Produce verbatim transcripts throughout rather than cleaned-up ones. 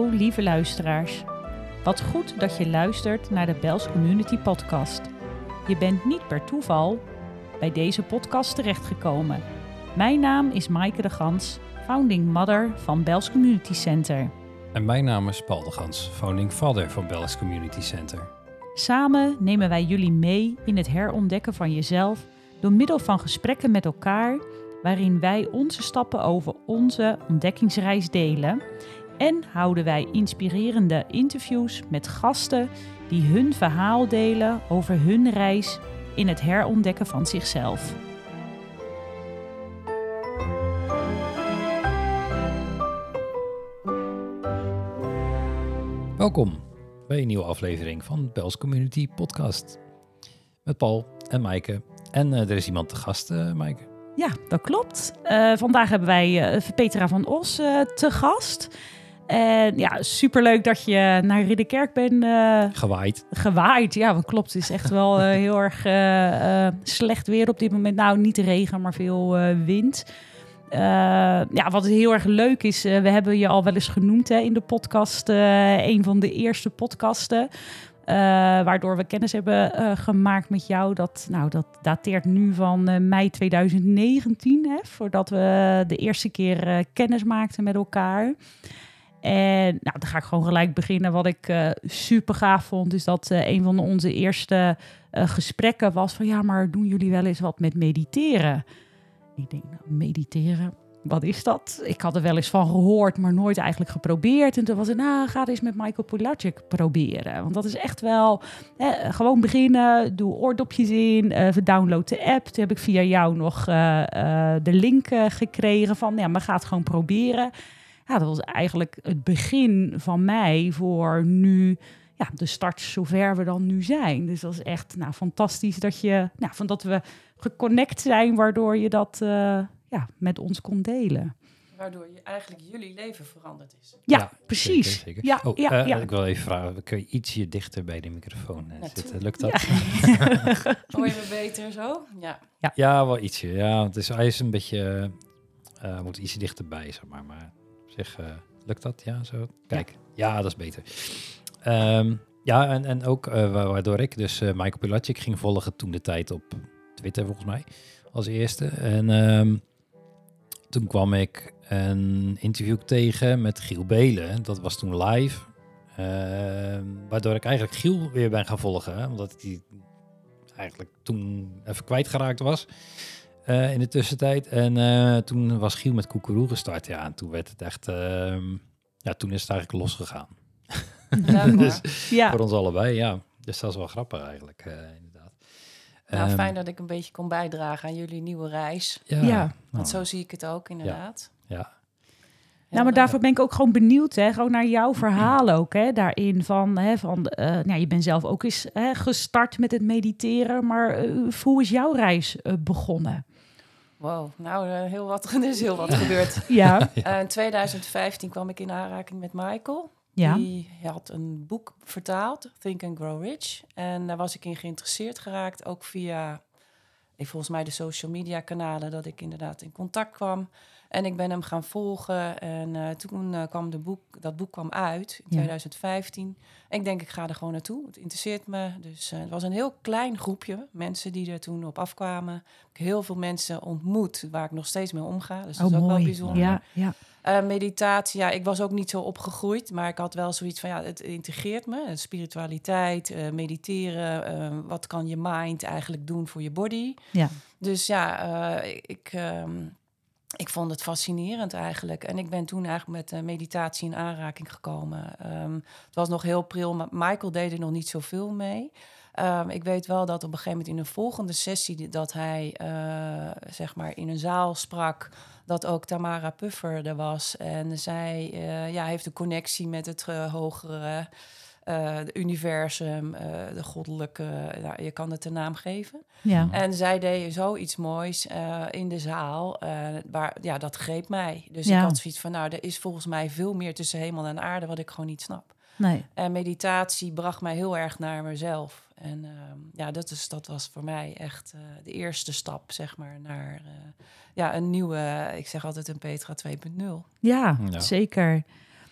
Hallo lieve luisteraars. Wat goed dat je luistert naar de Bels Community Podcast. Je bent niet per toeval bij deze podcast terechtgekomen. Mijn naam is Maaike de Gans, founding mother van Bels Community Center. En mijn naam is Paul de Gans, founding father van Bels Community Center. Samen nemen wij jullie mee in het herontdekken van jezelf door middel van gesprekken met elkaar, waarin wij onze stappen over onze ontdekkingsreis delen. En houden wij inspirerende interviews met gasten die hun verhaal delen over hun reis in het herontdekken van zichzelf. Welkom bij een nieuwe aflevering van Bels Community Podcast. Met Paul en Maaike. En uh, er is iemand te gast, uh, Maaike. Ja, dat klopt. Uh, vandaag hebben wij uh, Petra van Os uh, te gast. En ja, superleuk dat je naar Ridderkerk bent uh, gewaaid. Gewaaid, ja, dat klopt. Het is echt wel uh, heel erg uh, uh, slecht weer op dit moment. Nou, niet regen, maar veel uh, wind. Uh, ja, wat heel erg leuk is, uh, we hebben je al wel eens genoemd hè, in de podcast. Uh, een van de eerste podcasten. Uh, waardoor we kennis hebben uh, gemaakt met jou. Dat, nou, dat dateert nu van uh, mei tweeduizend negentien. Hè, voordat we de eerste keer uh, kennis maakten met elkaar. En nou, dan ga ik gewoon gelijk beginnen. Wat ik uh, super gaaf vond, is dat uh, een van onze eerste uh, gesprekken was van ja, maar doen jullie wel eens wat met mediteren? Ik denk, nou, mediteren, wat is dat? Ik had er wel eens van gehoord, maar nooit eigenlijk geprobeerd. En toen was het, nou, ga eens met Michael Pilatschik proberen. Want dat is echt wel, hè, gewoon beginnen, doe oordopjes in, uh, download de app. Toen heb ik via jou nog uh, uh, de link uh, gekregen van, ja, maar ga het gewoon proberen. Ja, dat was eigenlijk het begin van mij voor nu, ja, de start zover we dan nu zijn. Dus dat is echt nou, fantastisch dat, je, nou, van dat we geconnect zijn, waardoor je dat uh, ja, met ons kon delen. Waardoor je eigenlijk jullie leven veranderd is. Ja, ja precies. Zeker, zeker. Ja, oh, ja, uh, ja. Ik wil even vragen, kun je ietsje dichter bij de microfoon uh, zitten? Lukt dat? Ja. Hoor je me beter zo? Ja. Ja, ja wel ietsje. Ja, het is, hij is een beetje, uh, moet ietsje dichterbij, zeg maar. Maar zeg, uh, lukt dat? Ja, zo. Kijk, ja, ja dat is beter. Um, ja, en, en ook uh, waardoor ik dus uh, Michael Pilatschik ging volgen toen de tijd op Twitter, volgens mij, als eerste. En um, toen kwam ik een interview tegen met Giel Belen. Dat was toen live. Uh, waardoor ik eigenlijk Giel weer ben gaan volgen. Hè, omdat hij eigenlijk toen even kwijtgeraakt was. Uh, in de tussentijd. En uh, toen was Giel met Koekeroe gestart. Ja, en toen werd het echt... Uh, ja, toen is het eigenlijk losgegaan. Ja, dus ja. voor ons allebei, ja. Dus dat is wel grappig eigenlijk, uh, inderdaad. Nou, um, fijn dat ik een beetje kon bijdragen aan jullie nieuwe reis. Ja. ja. Want nou, zo zie ik het ook, inderdaad. Ja. ja. Nou, maar daarvoor ben ik ook gewoon benieuwd, hè, gewoon naar jouw verhaal ook, hè, daarin van, hè, van, uh, nou, je bent zelf ook eens hè, gestart met het mediteren, maar uh, hoe is jouw reis uh, begonnen? Wow, nou, uh, heel wat, er is heel wat gebeurd. Ja. Uh, in tweeduizend vijftien kwam ik in aanraking met Michael. Ja. Die had een boek vertaald, Think and Grow Rich. En daar was ik in geïnteresseerd geraakt, ook via, ik, volgens mij de social media kanalen, dat ik inderdaad in contact kwam. En ik ben hem gaan volgen en uh, toen uh, kwam de boek, dat boek kwam uit in ja. tweeduizend vijftien. En ik denk, ik ga er gewoon naartoe. Het interesseert me. Dus uh, het was een heel klein groepje mensen die er toen op afkwamen. Ik heb heel veel mensen ontmoet waar ik nog steeds mee omga. Dus dat oh, is ook mooi. wel bijzonder. Ja, ja. Uh, meditatie, ja, ik was ook niet zo opgegroeid, maar ik had wel zoiets van, ja, het integreert me. Spiritualiteit, uh, mediteren, uh, wat kan je mind eigenlijk doen voor je body? Ja. Dus ja, uh, ik... Um, Ik vond het fascinerend eigenlijk. En ik ben toen eigenlijk met uh, meditatie in aanraking gekomen. Um, het was nog heel pril, maar Michael deed er nog niet zoveel mee. Um, ik weet wel dat op een gegeven moment in een volgende sessie... dat hij uh, zeg maar in een zaal sprak, dat ook Tamara Puffer er was. En zij uh, ja, heeft een connectie met het uh, hogere... Uh, het universum, uh, de goddelijke, nou, je kan het een naam geven. Ja. En zij deed zoiets moois uh, in de zaal, uh, waar, ja, dat greep mij. Dus ja. ik had zoiets van, nou, er is volgens mij veel meer tussen hemel en aarde, wat ik gewoon niet snap. Nee. En meditatie bracht mij heel erg naar mezelf. En uh, ja, dat, is, dat was voor mij echt uh, de eerste stap, zeg maar, naar uh, ja, een nieuwe, ik zeg altijd een Petra twee punt nul. Ja, Ja. zeker.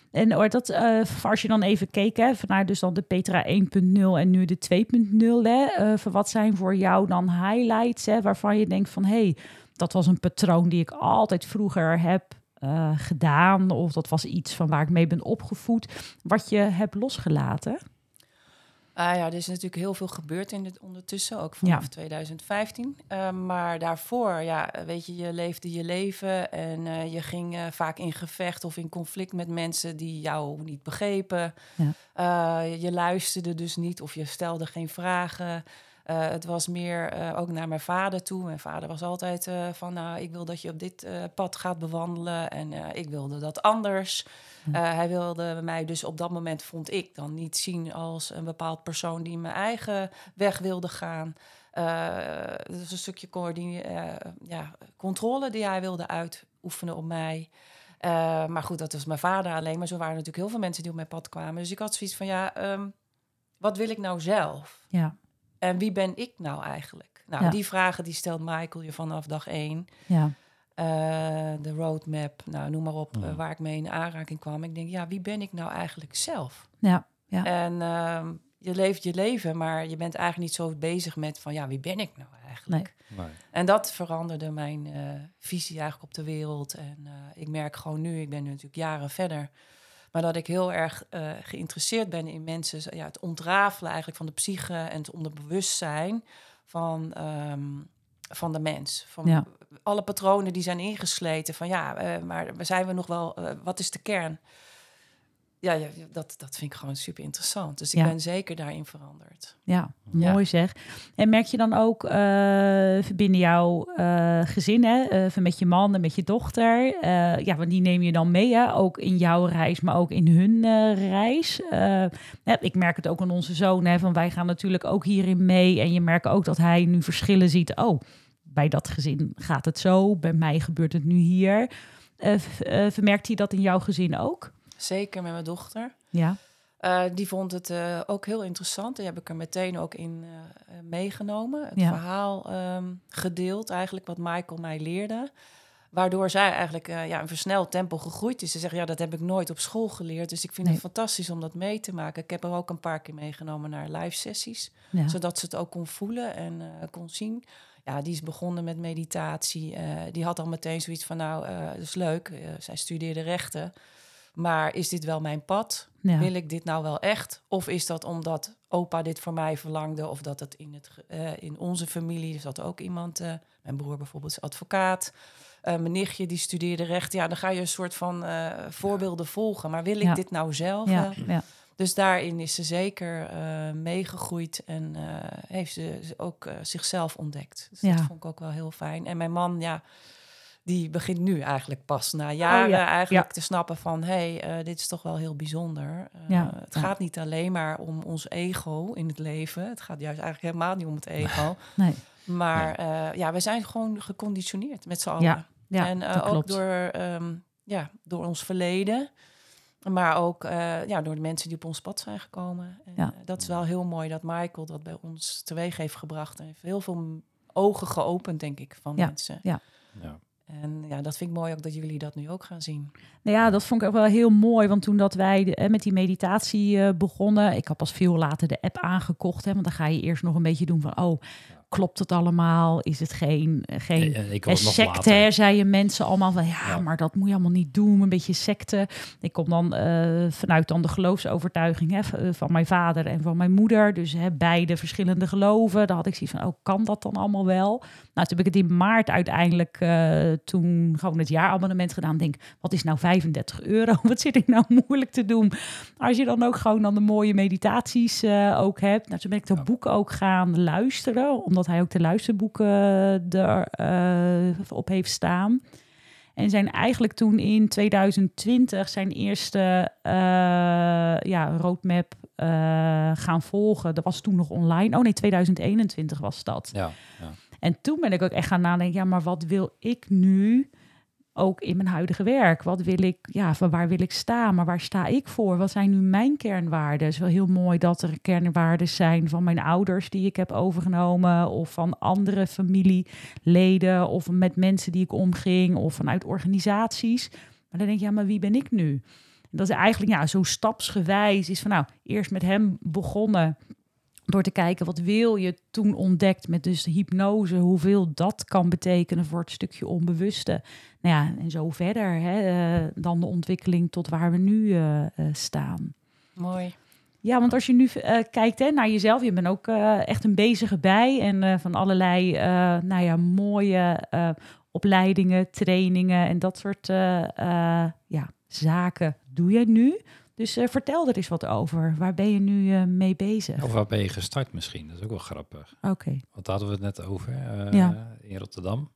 En hoor, dat, uh, als je dan even keek, hè, vanuit dus dan de Petra één punt nul en nu de twee punt nul, hè, uh, voor wat zijn voor jou dan highlights, hè, waarvan je denkt van, hé, hey, dat was een patroon die ik altijd vroeger heb uh, gedaan, of dat was iets van waar ik mee ben opgevoed, wat je hebt losgelaten? Ah ja, er is natuurlijk heel veel gebeurd in dit ondertussen, ook vanaf ja. twintig vijftien. Uh, maar daarvoor, ja, weet je, je leefde je leven en uh, je ging uh, vaak in gevecht of in conflict met mensen die jou niet begrepen. Ja. Uh, je luisterde dus niet of je stelde geen vragen. Uh, het was meer uh, ook naar mijn vader toe. Mijn vader was altijd uh, van, nou, ik wil dat je op dit uh, pad gaat bewandelen. En uh, ik wilde dat anders. Uh, hij wilde mij dus op dat moment, vond ik, dan niet zien als een bepaald persoon die mijn eigen weg wilde gaan. Uh, dat is een stukje coördine- uh, ja, controle die hij wilde uitoefenen op mij. Uh, maar goed, dat was mijn vader alleen. Maar zo waren natuurlijk heel veel mensen die op mijn pad kwamen. Dus ik had zoiets van, ja, um, wat wil ik nou zelf? Ja. En wie ben ik nou eigenlijk? Nou, ja. die vragen die stelt Michael je vanaf dag één. Ja. Uh, de roadmap, nou, noem maar op, ja. uh, waar ik mee in aanraking kwam. Ik denk, ja, wie ben ik nou eigenlijk zelf? Ja. Ja. En uh, je leeft je leven, maar je bent eigenlijk niet zo bezig met van, ja, wie ben ik nou eigenlijk? Nee. Nee. En dat veranderde mijn uh, visie eigenlijk op de wereld. En uh, ik merk gewoon nu, ik ben nu natuurlijk jaren verder, maar dat ik heel erg uh, geïnteresseerd ben in mensen, ja, het ontrafelen eigenlijk van de psyche en het onderbewustzijn van, um, van de mens. Van ja. alle patronen die zijn ingesleten. Van ja, uh, maar zijn we nog wel, uh, wat is de kern? Ja, ja dat, dat vind ik gewoon super interessant. Dus ik ja. ben zeker daarin veranderd. Ja, mooi ja. zeg. En merk je dan ook uh, binnen jouw uh, gezin, hè, uh, met je man en met je dochter, uh, ja, want die neem je dan mee, hè, ook in jouw reis, maar ook in hun uh, reis. Uh, ja, ik merk het ook aan onze zoon, hè, van wij gaan natuurlijk ook hierin mee. En je merkt ook dat hij nu verschillen ziet. Oh, bij dat gezin gaat het zo, bij mij gebeurt het nu hier. Uh, v- uh, vermerkt hij dat in jouw gezin ook? Zeker met mijn dochter. Ja. Uh, die vond het uh, ook heel interessant. Die heb ik er meteen ook in uh, meegenomen. Het ja. verhaal um, gedeeld eigenlijk, wat Michael mij leerde. Waardoor zij eigenlijk uh, ja, een versneld tempo gegroeid is. Ze zegt, ja, dat heb ik nooit op school geleerd. Dus ik vind nee. het fantastisch om dat mee te maken. Ik heb haar ook een paar keer meegenomen naar live sessies. Ja. Zodat ze het ook kon voelen en uh, kon zien. Ja, die is begonnen met meditatie. Uh, die had al meteen zoiets van, nou, uh, dat is leuk. Uh, zij studeerde rechten. Maar is dit wel mijn pad? Ja. Wil ik dit nou wel echt? Of is dat omdat opa dit voor mij verlangde? Of dat het in, het, uh, in onze familie... Er zat ook iemand... Uh, mijn broer bijvoorbeeld is advocaat. Uh, mijn nichtje die studeerde recht. Ja, dan ga je een soort van uh, voorbeelden volgen. Maar wil ik ja. dit nou zelf? Ja. Ja. Dus daarin is ze zeker uh, meegegroeid. En uh, heeft ze ook uh, zichzelf ontdekt. Dus ja. dat vond ik ook wel heel fijn. En mijn man, ja... Die begint nu eigenlijk pas na jaren oh, ja. eigenlijk ja. te snappen van... hé, hey, uh, dit is toch wel heel bijzonder. Uh, ja. Het ja. gaat niet alleen maar om ons ego in het leven. Het gaat juist eigenlijk helemaal niet om het ego. Nee. Maar uh, ja, we zijn gewoon geconditioneerd met z'n allen. Ja. Ja, en uh, ook door, um, ja, door ons verleden... maar ook uh, ja, door de mensen die op ons pad zijn gekomen. En, ja. uh, dat is wel heel mooi dat Michael dat bij ons teweeg heeft gebracht. En heeft heel veel ogen geopend, denk ik, van ja. mensen. Ja. Ja. En ja, dat vind ik mooi ook dat jullie dat nu ook gaan zien. Nou ja, dat vond ik ook wel heel mooi. Want toen dat wij de, met die meditatie uh, begonnen... Ik had pas veel later de app aangekocht. Hè, want dan ga je eerst nog een beetje doen van... oh, klopt het allemaal? Is het geen, geen nee, ik eh, secte? Hè, zeiden mensen allemaal van... Ja, ja, maar dat moet je allemaal niet doen. Een beetje secte. Ik kom dan uh, vanuit dan de geloofsovertuiging hè, van mijn vader en van mijn moeder. Dus hè, beide verschillende geloven. Daar had ik zoiets van, oh, kan dat dan allemaal wel? Nou, toen heb ik het in maart uiteindelijk... Uh, toen gewoon het jaarabonnement gedaan. Denk, wat is nou vijfendertig euro? Wat zit ik nou moeilijk te doen? Als je dan ook gewoon dan de mooie meditaties uh, ook hebt. Nou, toen ben ik dat ja. boek ook gaan luisteren. Omdat hij ook de luisterboeken uh, erop uh, heeft staan. En zijn eigenlijk toen in tweeduizend twintig zijn eerste uh, ja, roadmap uh, gaan volgen. Dat was toen nog online. Oh nee, tweeduizend eenentwintig was dat. Ja, ja. En toen ben ik ook echt gaan nadenken, ja, maar wat wil ik nu ook in mijn huidige werk? Wat wil ik, ja, van waar wil ik staan? Maar waar sta ik voor? Wat zijn nu mijn kernwaarden? Het is wel heel mooi dat er kernwaarden zijn van mijn ouders die ik heb overgenomen of van andere familieleden of met mensen die ik omging of vanuit organisaties. Maar dan denk je, ja, maar wie ben ik nu? Dat is eigenlijk ja, zo stapsgewijs is van nou, eerst met hem begonnen door te kijken wat wil je, toen ontdekt met dus de hypnose hoeveel dat kan betekenen voor het stukje onbewuste. Nou ja, en zo verder hè, uh, dan de ontwikkeling tot waar we nu uh, uh, staan. Mooi. Ja, want als je nu uh, kijkt hè, naar jezelf, je bent ook uh, echt een bezige bij en uh, van allerlei uh, nou ja, mooie uh, opleidingen, trainingen en dat soort uh, uh, ja, zaken doe je nu. Dus uh, vertel er eens wat over. Waar ben je nu uh, mee bezig? Of waar ben je gestart misschien? Dat is ook wel grappig. Oké. Okay. Want daar hadden we het net over uh, ja. in Rotterdam.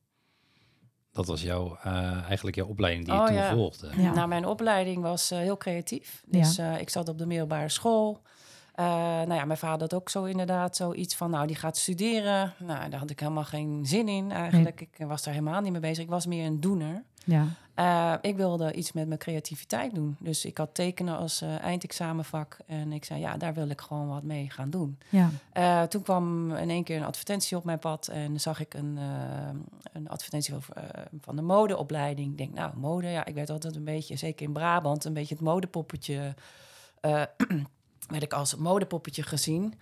Dat was jouw, uh, eigenlijk jouw opleiding die je oh, toen ja. volgde. Ja. Nou, mijn opleiding was uh, heel creatief. Dus ja. uh, ik zat op de middelbare school. Uh, nou ja, mijn vader had ook zo inderdaad zoiets van, nou, die gaat studeren. Nou, daar had ik helemaal geen zin in eigenlijk. Nee. Ik was daar helemaal niet mee bezig. Ik was meer een doener. Ja. Uh, ik wilde iets met mijn creativiteit doen. Dus ik had tekenen als uh, eindexamenvak. En ik zei, ja, daar wil ik gewoon wat mee gaan doen. Ja. Uh, toen kwam in één keer een advertentie op mijn pad. En zag ik een, uh, een advertentie over, uh, van de modeopleiding. Ik denk, nou, mode, ja, ik werd altijd een beetje, zeker in Brabant, een beetje het modepoppetje. Uh, werd ik als modepoppetje gezien.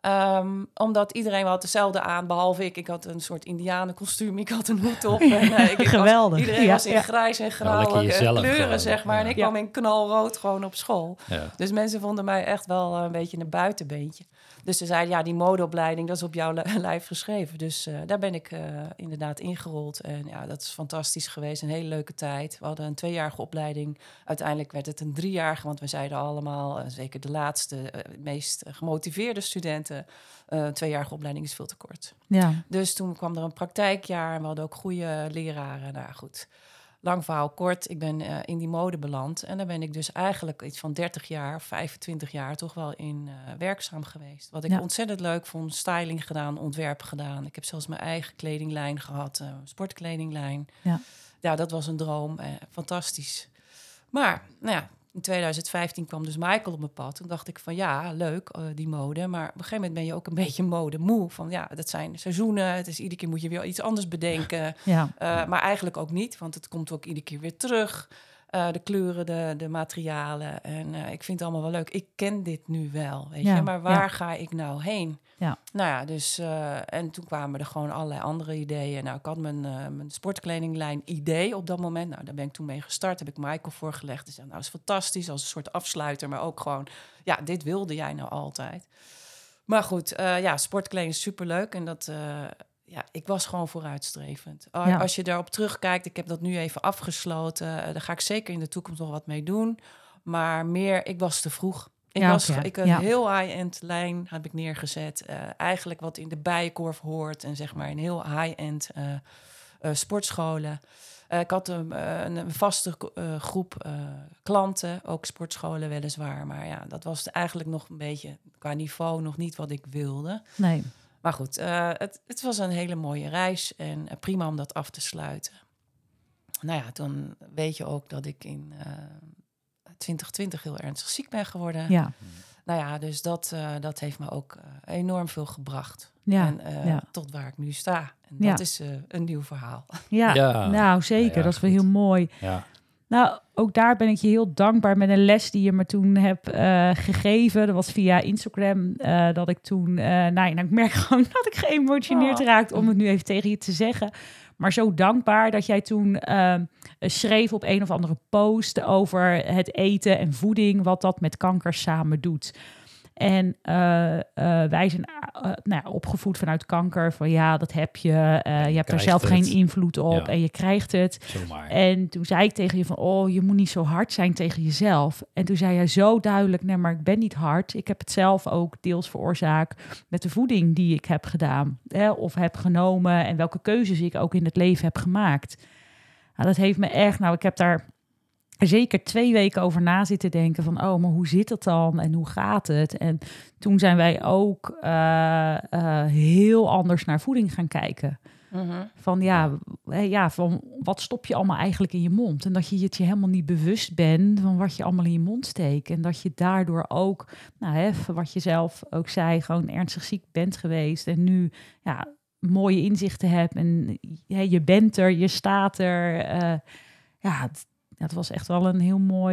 Um, omdat iedereen had hetzelfde aan, behalve ik. Ik had een soort indianenkostuum, ik had een hoed op. En, uh, ik, Geweldig. Was, iedereen ja, was in ja. grijs en grauw ja, kleuren, gewoon. zeg maar. Ja. En ik ja. kwam in knalrood gewoon op school. Ja. Dus mensen vonden mij echt wel een beetje een buitenbeentje. Dus ze zeiden, ja, die modeopleiding, dat is op jouw lijf geschreven. Dus uh, daar ben ik uh, inderdaad ingerold. En ja, dat is fantastisch geweest, een hele leuke tijd. We hadden een tweejarige opleiding. Uiteindelijk werd het een driejarige, want we zeiden allemaal, uh, zeker de laatste, uh, meest gemotiveerde studenten, uh, tweejarige opleiding is veel te kort. Ja. Dus toen kwam er een praktijkjaar en we hadden ook goede leraren. Nou goed, lang verhaal kort, ik ben uh, in die mode beland. En daar ben ik dus eigenlijk iets van dertig jaar, vijfentwintig jaar toch wel in uh, werkzaam geweest. Wat ik ja. ontzettend leuk vond, styling gedaan, ontwerp gedaan. Ik heb zelfs mijn eigen kledinglijn gehad, uh, sportkledinglijn. Ja. ja, dat was een droom, uh, fantastisch. Maar, nou ja, in twintig vijftien kwam dus Michael op mijn pad. Toen dacht ik van ja, leuk, uh, die mode. Maar op een gegeven moment ben je ook een beetje modemoe. Van ja, dat zijn seizoenen. Het is iedere keer moet je weer iets anders bedenken. Ja. Uh, maar eigenlijk ook niet, want het komt ook iedere keer weer terug. Uh, de kleuren, de, de materialen. En uh, ik vind het allemaal wel leuk. Ik ken dit nu wel, weet ja. je. Maar waar ja. ga ik nou heen? Ja. Nou ja, dus... Uh, en toen kwamen er gewoon allerlei andere ideeën. Nou, ik had mijn, uh, mijn sportkledinglijn idee op dat moment. Nou, daar ben ik toen mee gestart. Heb ik Michael voorgelegd. Dus nou, dat is fantastisch. Als een soort afsluiter. Maar ook gewoon... Ja, dit wilde jij nou altijd. Maar goed, uh, ja, sportkleding is superleuk. En dat... Uh, Ja, ik was gewoon vooruitstrevend. Ja. Als je daarop terugkijkt, ik heb dat nu even afgesloten. Uh, daar ga ik zeker in de toekomst nog wat mee doen. Maar meer, ik was te vroeg. Ik ja, was okay. ik een ja. heel high-end lijn heb ik neergezet. Uh, eigenlijk wat in de bijenkorf hoort. En zeg maar een heel high-end uh, uh, sportscholen. Uh, ik had een, uh, een vaste uh, groep uh, klanten, ook sportscholen weliswaar. Maar ja, dat was eigenlijk nog een beetje qua niveau nog niet wat ik wilde. Nee. Maar goed, uh, het, het was een hele mooie reis en uh, prima om dat af te sluiten. Nou ja, dan weet je ook dat ik in uh, twintig twintig heel ernstig ziek ben geworden. Ja. Nou ja, dus dat, uh, dat heeft me ook uh, enorm veel gebracht. Ja. En uh, ja. tot waar ik nu sta. En ja. dat is uh, een nieuw verhaal. Ja, ja. nou zeker. Ja, ja, dat is wel heel mooi. Ja. Nou, ook daar ben ik je heel dankbaar met een les die je me toen hebt uh, gegeven. Dat was via Instagram, uh, dat ik toen... Uh, nou, nou, ik merk gewoon dat ik geëmotioneerd oh. raakte om het nu even tegen je te zeggen. Maar zo dankbaar dat jij toen uh, schreef op een of andere post over het eten en voeding, wat dat met kanker samen doet. En uh, uh, wij zijn uh, nou ja, opgevoed vanuit kanker. Van ja, dat heb je. Uh, je hebt er zelf het. geen invloed op. Ja. En je krijgt het. Zomaar. En toen zei ik tegen je van... oh, je moet niet zo hard zijn tegen jezelf. En toen zei jij zo duidelijk... nee, maar ik ben niet hard. Ik heb het zelf ook deels veroorzaakt... met de voeding die ik heb gedaan. Hè, of heb genomen. En welke keuzes ik ook in het leven heb gemaakt. Nou, dat heeft me echt... Nou, ik heb daar... zeker twee weken over na zitten denken van... oh, maar hoe zit het dan en hoe gaat het? En toen zijn wij ook uh, uh, heel anders naar voeding gaan kijken. Mm-hmm. Van ja, ja, van wat stop je allemaal eigenlijk in je mond? En dat je het je helemaal niet bewust bent van wat je allemaal in je mond steekt. En dat je daardoor ook, nou hè, wat je zelf ook zei... gewoon ernstig ziek bent geweest en nu ja, mooie inzichten hebt. En ja, je bent er, je staat er. Uh, ja, het, Ja, het was echt wel een heel mooi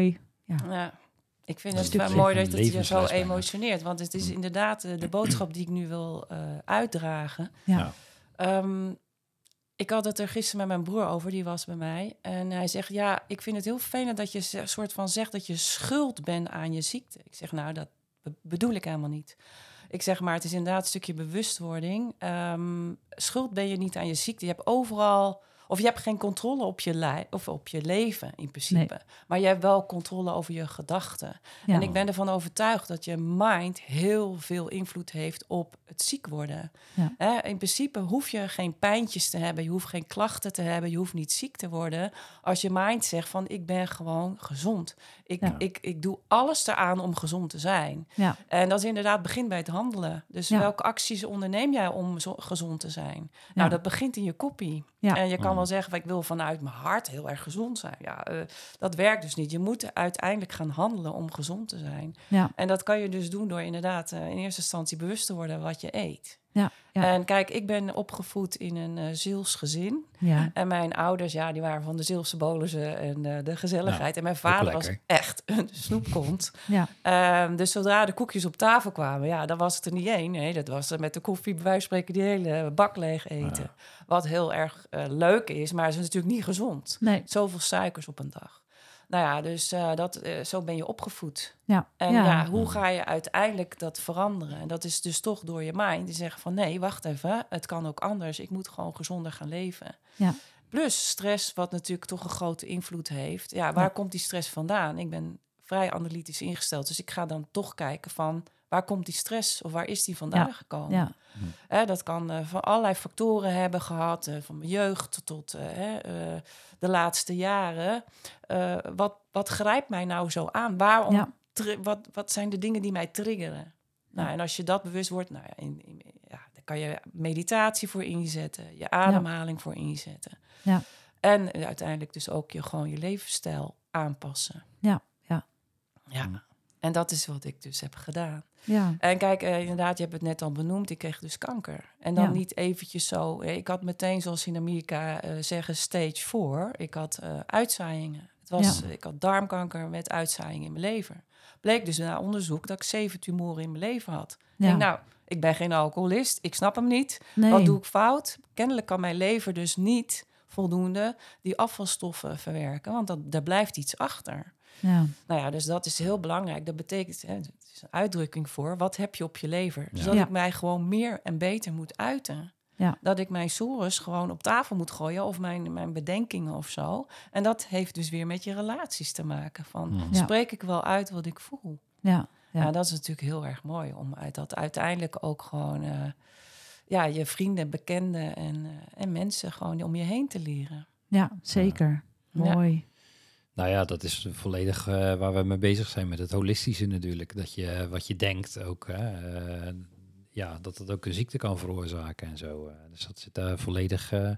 Ja. Ja. Ik vind Een het wel stukje mooi dat het je zo levensles bijna. emotioneert. Want het is inderdaad uh, de boodschap die ik nu wil uh, uitdragen. Ja. Ja. Um, ik had het er gisteren met mijn broer over, die was bij mij. En hij zegt, ja, ik vind het heel fijn dat je een soort van zegt dat je schuld bent aan je ziekte. Ik zeg, nou, dat be- bedoel ik helemaal niet. Ik zeg maar, het is inderdaad een stukje bewustwording. Um, schuld ben je niet aan je ziekte. Je hebt overal... Of je hebt geen controle op je, li- of op je leven in principe. Nee. Maar je hebt wel controle over je gedachten. Ja. En ik ben ervan overtuigd dat je mind heel veel invloed heeft op het ziek worden. Ja. Hè? In principe hoef je geen pijntjes te hebben. Je hoeft geen klachten te hebben. Je hoeft niet ziek te worden. Als je mind zegt van ik ben gewoon gezond. Ik, ja. ik, ik doe alles eraan om gezond te zijn. Ja. En dat is inderdaad begint bij het handelen. Dus ja. welke acties onderneem jij om zo- gezond te zijn? Ja. Nou, dat begint in je koppie. Ja. En je kan wel zeggen, ik wil vanuit mijn hart heel erg gezond zijn. Ja, uh, dat werkt dus niet. Je moet uiteindelijk gaan handelen om gezond te zijn. Ja. En dat kan je dus doen door inderdaad uh, in eerste instantie bewust te worden wat je eet. Ja, ja. En kijk, ik ben opgevoed in een uh, Zeels gezin. Ja. En mijn ouders, ja, die waren van de Zeelse bolussen en uh, de gezelligheid. Ja, en mijn vader was echt een snoepkont. Ja. Um, dus zodra de koekjes op tafel kwamen, ja, dan was het er niet één. Nee, dat was met de koffie, bij wijze van spreken, die hele bak leeg eten. Ja. Wat heel erg uh, leuk is, maar het is natuurlijk niet gezond. Nee. Zoveel suikers op een dag. Nou ja, dus uh, dat, uh, zo ben je opgevoed. Ja. En ja. ja, hoe ga je uiteindelijk dat veranderen? En dat is dus toch door je mind die zeggen van nee, wacht even, het kan ook anders. Ik moet gewoon gezonder gaan leven. Ja. Plus stress, wat natuurlijk toch een grote invloed heeft. Ja, waar ja. komt die stress vandaan? Ik ben vrij analytisch ingesteld, dus ik ga dan toch kijken van waar komt die stress of waar is die vandaan ja. gekomen? Ja. Hè, dat kan uh, van allerlei factoren hebben gehad, uh, van mijn jeugd tot uh, uh, de laatste jaren. Uh, wat, wat grijpt mij nou zo aan? Waarom? Ja. Tri- wat, wat zijn de dingen die mij triggeren? Nou, en als je dat bewust wordt, nou ja, in, in, ja, daar kan je meditatie voor inzetten, je ademhaling ja. voor inzetten. Ja. En uh, uiteindelijk dus ook je gewoon je levensstijl aanpassen. Ja, ja. Ja. En dat is wat ik dus heb gedaan. Ja. En kijk, uh, inderdaad, je hebt het net al benoemd. Ik kreeg dus kanker. En dan ja. niet eventjes zo... Ik had meteen, zoals ze in Amerika uh, zeggen, stage four. Ik had uh, uitzaaiingen. Het was, ja. uh, ik had darmkanker met uitzaaiingen in mijn lever. Bleek dus na onderzoek dat ik zeven tumoren in mijn lever had. Ja. Ik denk, nou, ik ben geen alcoholist. Ik snap hem niet. Nee. Wat doe ik fout? Kennelijk kan mijn lever dus niet voldoende die afvalstoffen verwerken. Want dat, daar blijft iets achter. Ja. Nou ja, dus dat is heel belangrijk. Dat betekent, hè, het is een uitdrukking voor, wat heb je op je lever? Dus ja. dat ja. ik mij gewoon meer en beter moet uiten. Ja. Dat ik mijn sores gewoon op tafel moet gooien of mijn, mijn bedenkingen of zo. En dat heeft dus weer met je relaties te maken. Van, ja. spreek ik wel uit wat ik voel? Ja. Ja. Ja, dat is natuurlijk heel erg mooi om uit dat uiteindelijk ook gewoon uh, ja, je vrienden, bekenden en, uh, en mensen gewoon om je heen te leren. Ja, zeker. Ja. Mooi. Ja. Nou ja, dat is volledig uh, waar we mee bezig zijn met het holistische natuurlijk. Dat je uh, wat je denkt ook, hè, uh, ja, dat het ook een ziekte kan veroorzaken en zo. Uh, dus dat zit daar volledig uh,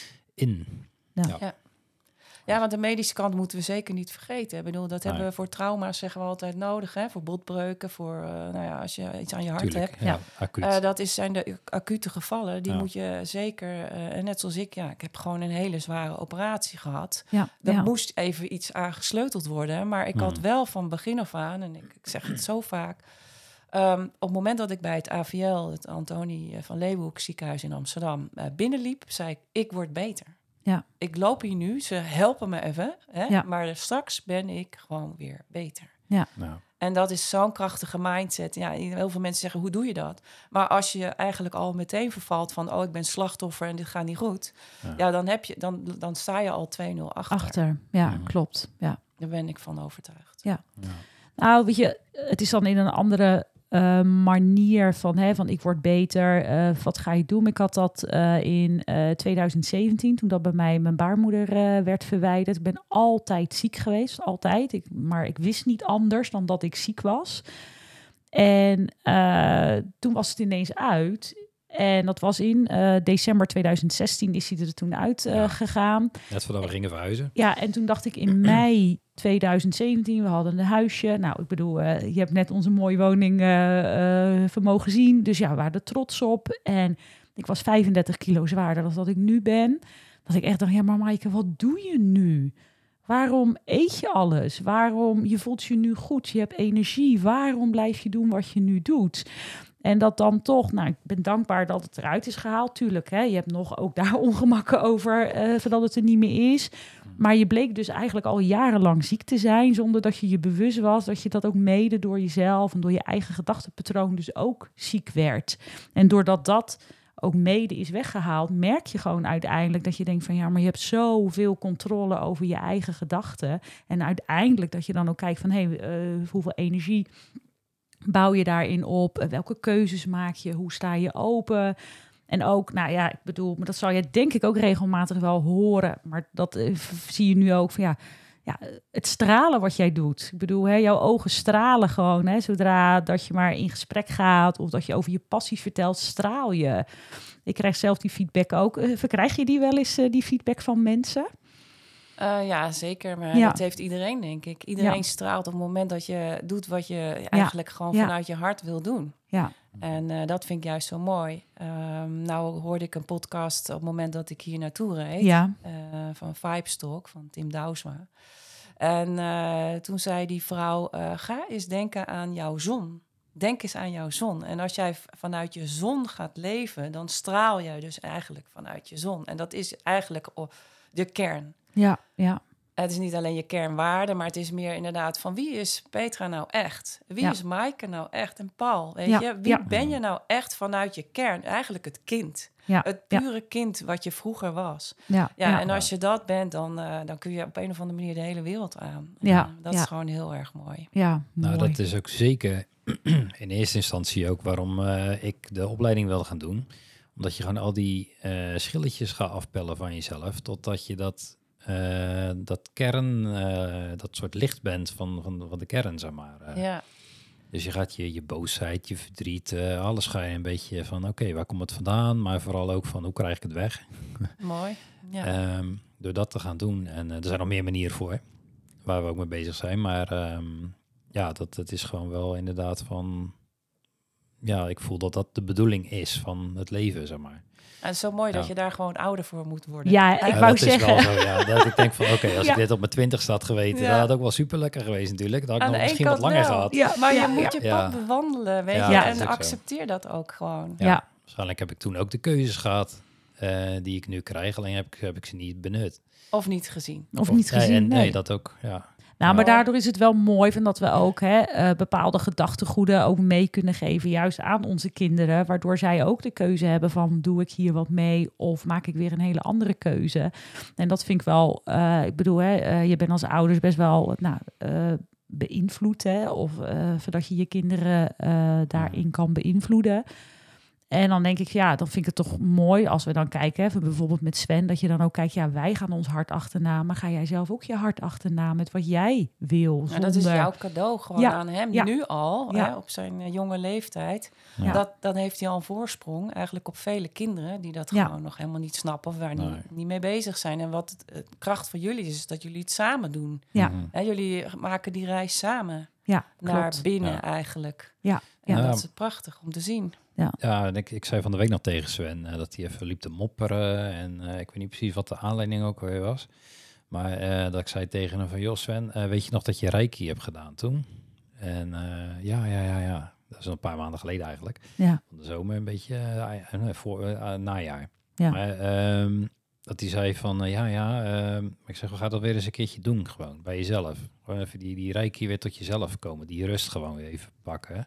in. Ja. Ja. Ja. Ja, want de medische kant moeten we zeker niet vergeten. Ik bedoel, dat nee. hebben we voor trauma's, zeggen we altijd, nodig. Hè? Voor botbreuken, voor uh, nou ja, als je iets aan je hart Tuurlijk, hebt. Ja, acuut. Uh, dat is, zijn de acute gevallen. Die ja. moet je zeker, uh, en net zoals ik, ja, ik heb gewoon een hele zware operatie gehad. Ja, er ja. moest even iets aangesleuteld worden. Maar ik hmm. had wel van begin af aan, en ik, ik zeg het zo vaak... Um, op het moment dat ik bij het A V L, het Antonie van Leeuwenhoek ziekenhuis in Amsterdam, uh, binnenliep, zei ik, ik word beter. Ja. Ik loop hier nu, ze helpen me even, hè, ja. maar straks ben ik gewoon weer beter. Ja. Nou. En dat is zo'n krachtige mindset. Ja, heel veel mensen zeggen, hoe doe je dat? Maar als je eigenlijk al meteen vervalt van, oh, ik ben slachtoffer en dit gaat niet goed. Ja, ja dan, heb je, dan, dan sta je al twee nul achter. Achter, ja, ja. klopt. Ja. Daar ben ik van overtuigd. Ja. Ja. Nou, weet je, het is dan in een andere... Uh, manier van, hè, van ik word beter, uh, wat ga je doen? Ik had dat uh, in uh, twintig zeventien, toen dat bij mij mijn baarmoeder uh, werd verwijderd. Ik ben altijd ziek geweest, altijd. Ik, maar ik wist niet anders dan dat ik ziek was. En uh, toen was het ineens uit. En dat was in uh, december twintig zestien is hij er toen uit uh, ja. gegaan. Net voordat we gingen verhuizen. Ja, en toen dacht ik in mei twintig zeventien, we hadden een huisje. Nou, ik bedoel, uh, je hebt net onze mooie woning uh, uh, vermogen zien. Dus ja, we waren er trots op. En ik was vijfendertig kilo zwaarder dan dat ik nu ben. Dat ik echt dacht, ja, maar Maaike, wat doe je nu? Waarom eet je alles? Waarom je voelt je nu goed? Je hebt energie. Waarom blijf je doen wat je nu doet? En dat dan toch, nou, ik ben dankbaar dat het eruit is gehaald. Tuurlijk, hè, je hebt nog ook daar ongemakken over, uh, zodat het er niet meer is. Maar je bleek dus eigenlijk al jarenlang ziek te zijn, zonder dat je je bewust was dat je dat ook mede door jezelf en door je eigen gedachtenpatroon dus ook ziek werd. En doordat dat ook mede is weggehaald, merk je gewoon uiteindelijk dat je denkt van ja, maar je hebt zoveel controle over je eigen gedachten. En uiteindelijk dat je dan ook kijkt van hé, hey, uh, hoeveel energie bouw je daarin op? Welke keuzes maak je? Hoe sta je open? En ook, nou ja, ik bedoel, maar dat zal je denk ik ook regelmatig wel horen. Maar dat uh, zie je nu ook van ja, ja, het stralen wat jij doet. Ik bedoel, hè, jouw ogen stralen gewoon. Hè, zodra dat je maar in gesprek gaat of dat je over je passies vertelt, straal je. Ik krijg zelf die feedback ook. Uh, verkrijg je die wel eens, uh, die feedback van mensen? Uh, ja, zeker. Maar ja. dat heeft iedereen, denk ik. Iedereen ja. straalt op het moment dat je doet wat je eigenlijk ja. gewoon ja. vanuit je hart wil doen. Ja. En uh, dat vind ik juist zo mooi. Um, nou hoorde ik een podcast op het moment dat ik hier naartoe reed. Ja. Uh, van Vibestalk, van Tim Douwsma. En uh, toen zei die vrouw, uh, ga eens denken aan jouw zon. Denk eens aan jouw zon. En als jij vanuit je zon gaat leven, dan straal jij dus eigenlijk vanuit je zon. En dat is eigenlijk de kern. Ja, ja. Het is niet alleen je kernwaarde, maar het is meer inderdaad van wie is Petra nou echt? Wie ja. is Maaike nou echt? En Paul, weet ja. je? Wie ja. ben je nou echt vanuit je kern? Eigenlijk het kind. Ja. Het pure ja. kind wat je vroeger was. Ja, ja, ja. En als je dat bent, dan, uh, dan kun je op een of andere manier de hele wereld aan. Ja. Uh, dat ja. is gewoon heel erg mooi. Ja, nou, mooi. dat is ook zeker in eerste instantie ook waarom uh, ik de opleiding wilde gaan doen. Omdat je gewoon al die uh, schilletjes gaat afpellen van jezelf, totdat je dat... Uh, dat kern, uh, dat soort licht bent van, van, van de kern, zeg maar. Uh, ja. Dus je gaat je, je boosheid, je verdriet, uh, alles ga je een beetje van... oké, okay, waar komt het vandaan? Maar vooral ook van, hoe krijg ik het weg? Mooi, ja. um, door dat te gaan doen. En uh, er zijn nog meer manieren voor, waar we ook mee bezig zijn. Maar um, ja, dat, dat is gewoon wel inderdaad van... ja, ik voel dat dat de bedoeling is van het leven, zeg maar. En het is zo mooi ja. dat je daar gewoon ouder voor moet worden. Ja, ik ja, wou dat zeggen. Is wel zo, ja. Dat ik denk van, oké, okay, als ja. ik dit op mijn twintigste had geweten, ja. dat had ook wel super lekker geweest natuurlijk. Dan had ik Aan nog de misschien kant wat langer wel. gehad. Ja, maar ja. je moet je ja. pad bewandelen, weet ja, je. dat En is ook accepteer zo. Dat ook gewoon. Ja, ja. Waarschijnlijk heb ik toen ook de keuzes gehad uh, die ik nu krijg, alleen heb ik, heb ik ze niet benut. Of niet gezien. Of, of niet gezien, nee, en, nee. nee, dat ook, ja. Nou, maar Ja. daardoor is het wel mooi van dat we ook hè, uh, bepaalde gedachtegoeden ook mee kunnen geven, juist aan onze kinderen, waardoor zij ook de keuze hebben van doe ik hier wat mee of maak ik weer een hele andere keuze. En dat vind ik wel, uh, ik bedoel, hè, uh, je bent als ouders best wel nou, uh, beïnvloed, hè, of uh, zodat je je kinderen uh, daarin kan beïnvloeden. En dan denk ik, ja, dan vind ik het toch mooi als we dan kijken, hè, bijvoorbeeld met Sven, dat je dan ook kijkt, ja, wij gaan ons hart achterna, maar ga jij zelf ook je hart achterna met wat jij wil? Nou, zonder... dat is jouw cadeau gewoon ja, aan hem, ja. nu al, ja. hè, op zijn uh, jonge leeftijd. Ja. Dat, dan heeft hij al een voorsprong eigenlijk op vele kinderen die dat ja. gewoon nog helemaal niet snappen of waar nee. niet, niet mee bezig zijn. En wat de kracht van jullie is, is dat jullie het samen doen. Ja. Mm-hmm. Hè, jullie maken die reis samen Ja, naar klopt. binnen Ja. eigenlijk. Ja, En ja. dat is prachtig om te zien. Ja. Ja, en ik, ik zei van de week nog tegen Sven uh, dat hij even liep te mopperen. En uh, ik weet niet precies wat de aanleiding ook weer was. Maar uh, dat ik zei tegen hem van, joh Sven, uh, weet je nog dat je Reiki hebt gedaan toen? En uh, ja, ja, ja, ja. Dat is een paar maanden geleden eigenlijk. Ja. Van de zomer een beetje, uh, uh, voor uh, najaar. Ja. Maar um, dat hij zei van, uh, ja, ja. Um, ik zeg, we gaan dat weer eens een keertje doen gewoon, bij jezelf. Gewoon even die, die Reiki weer tot jezelf komen. Die rust gewoon weer even pakken.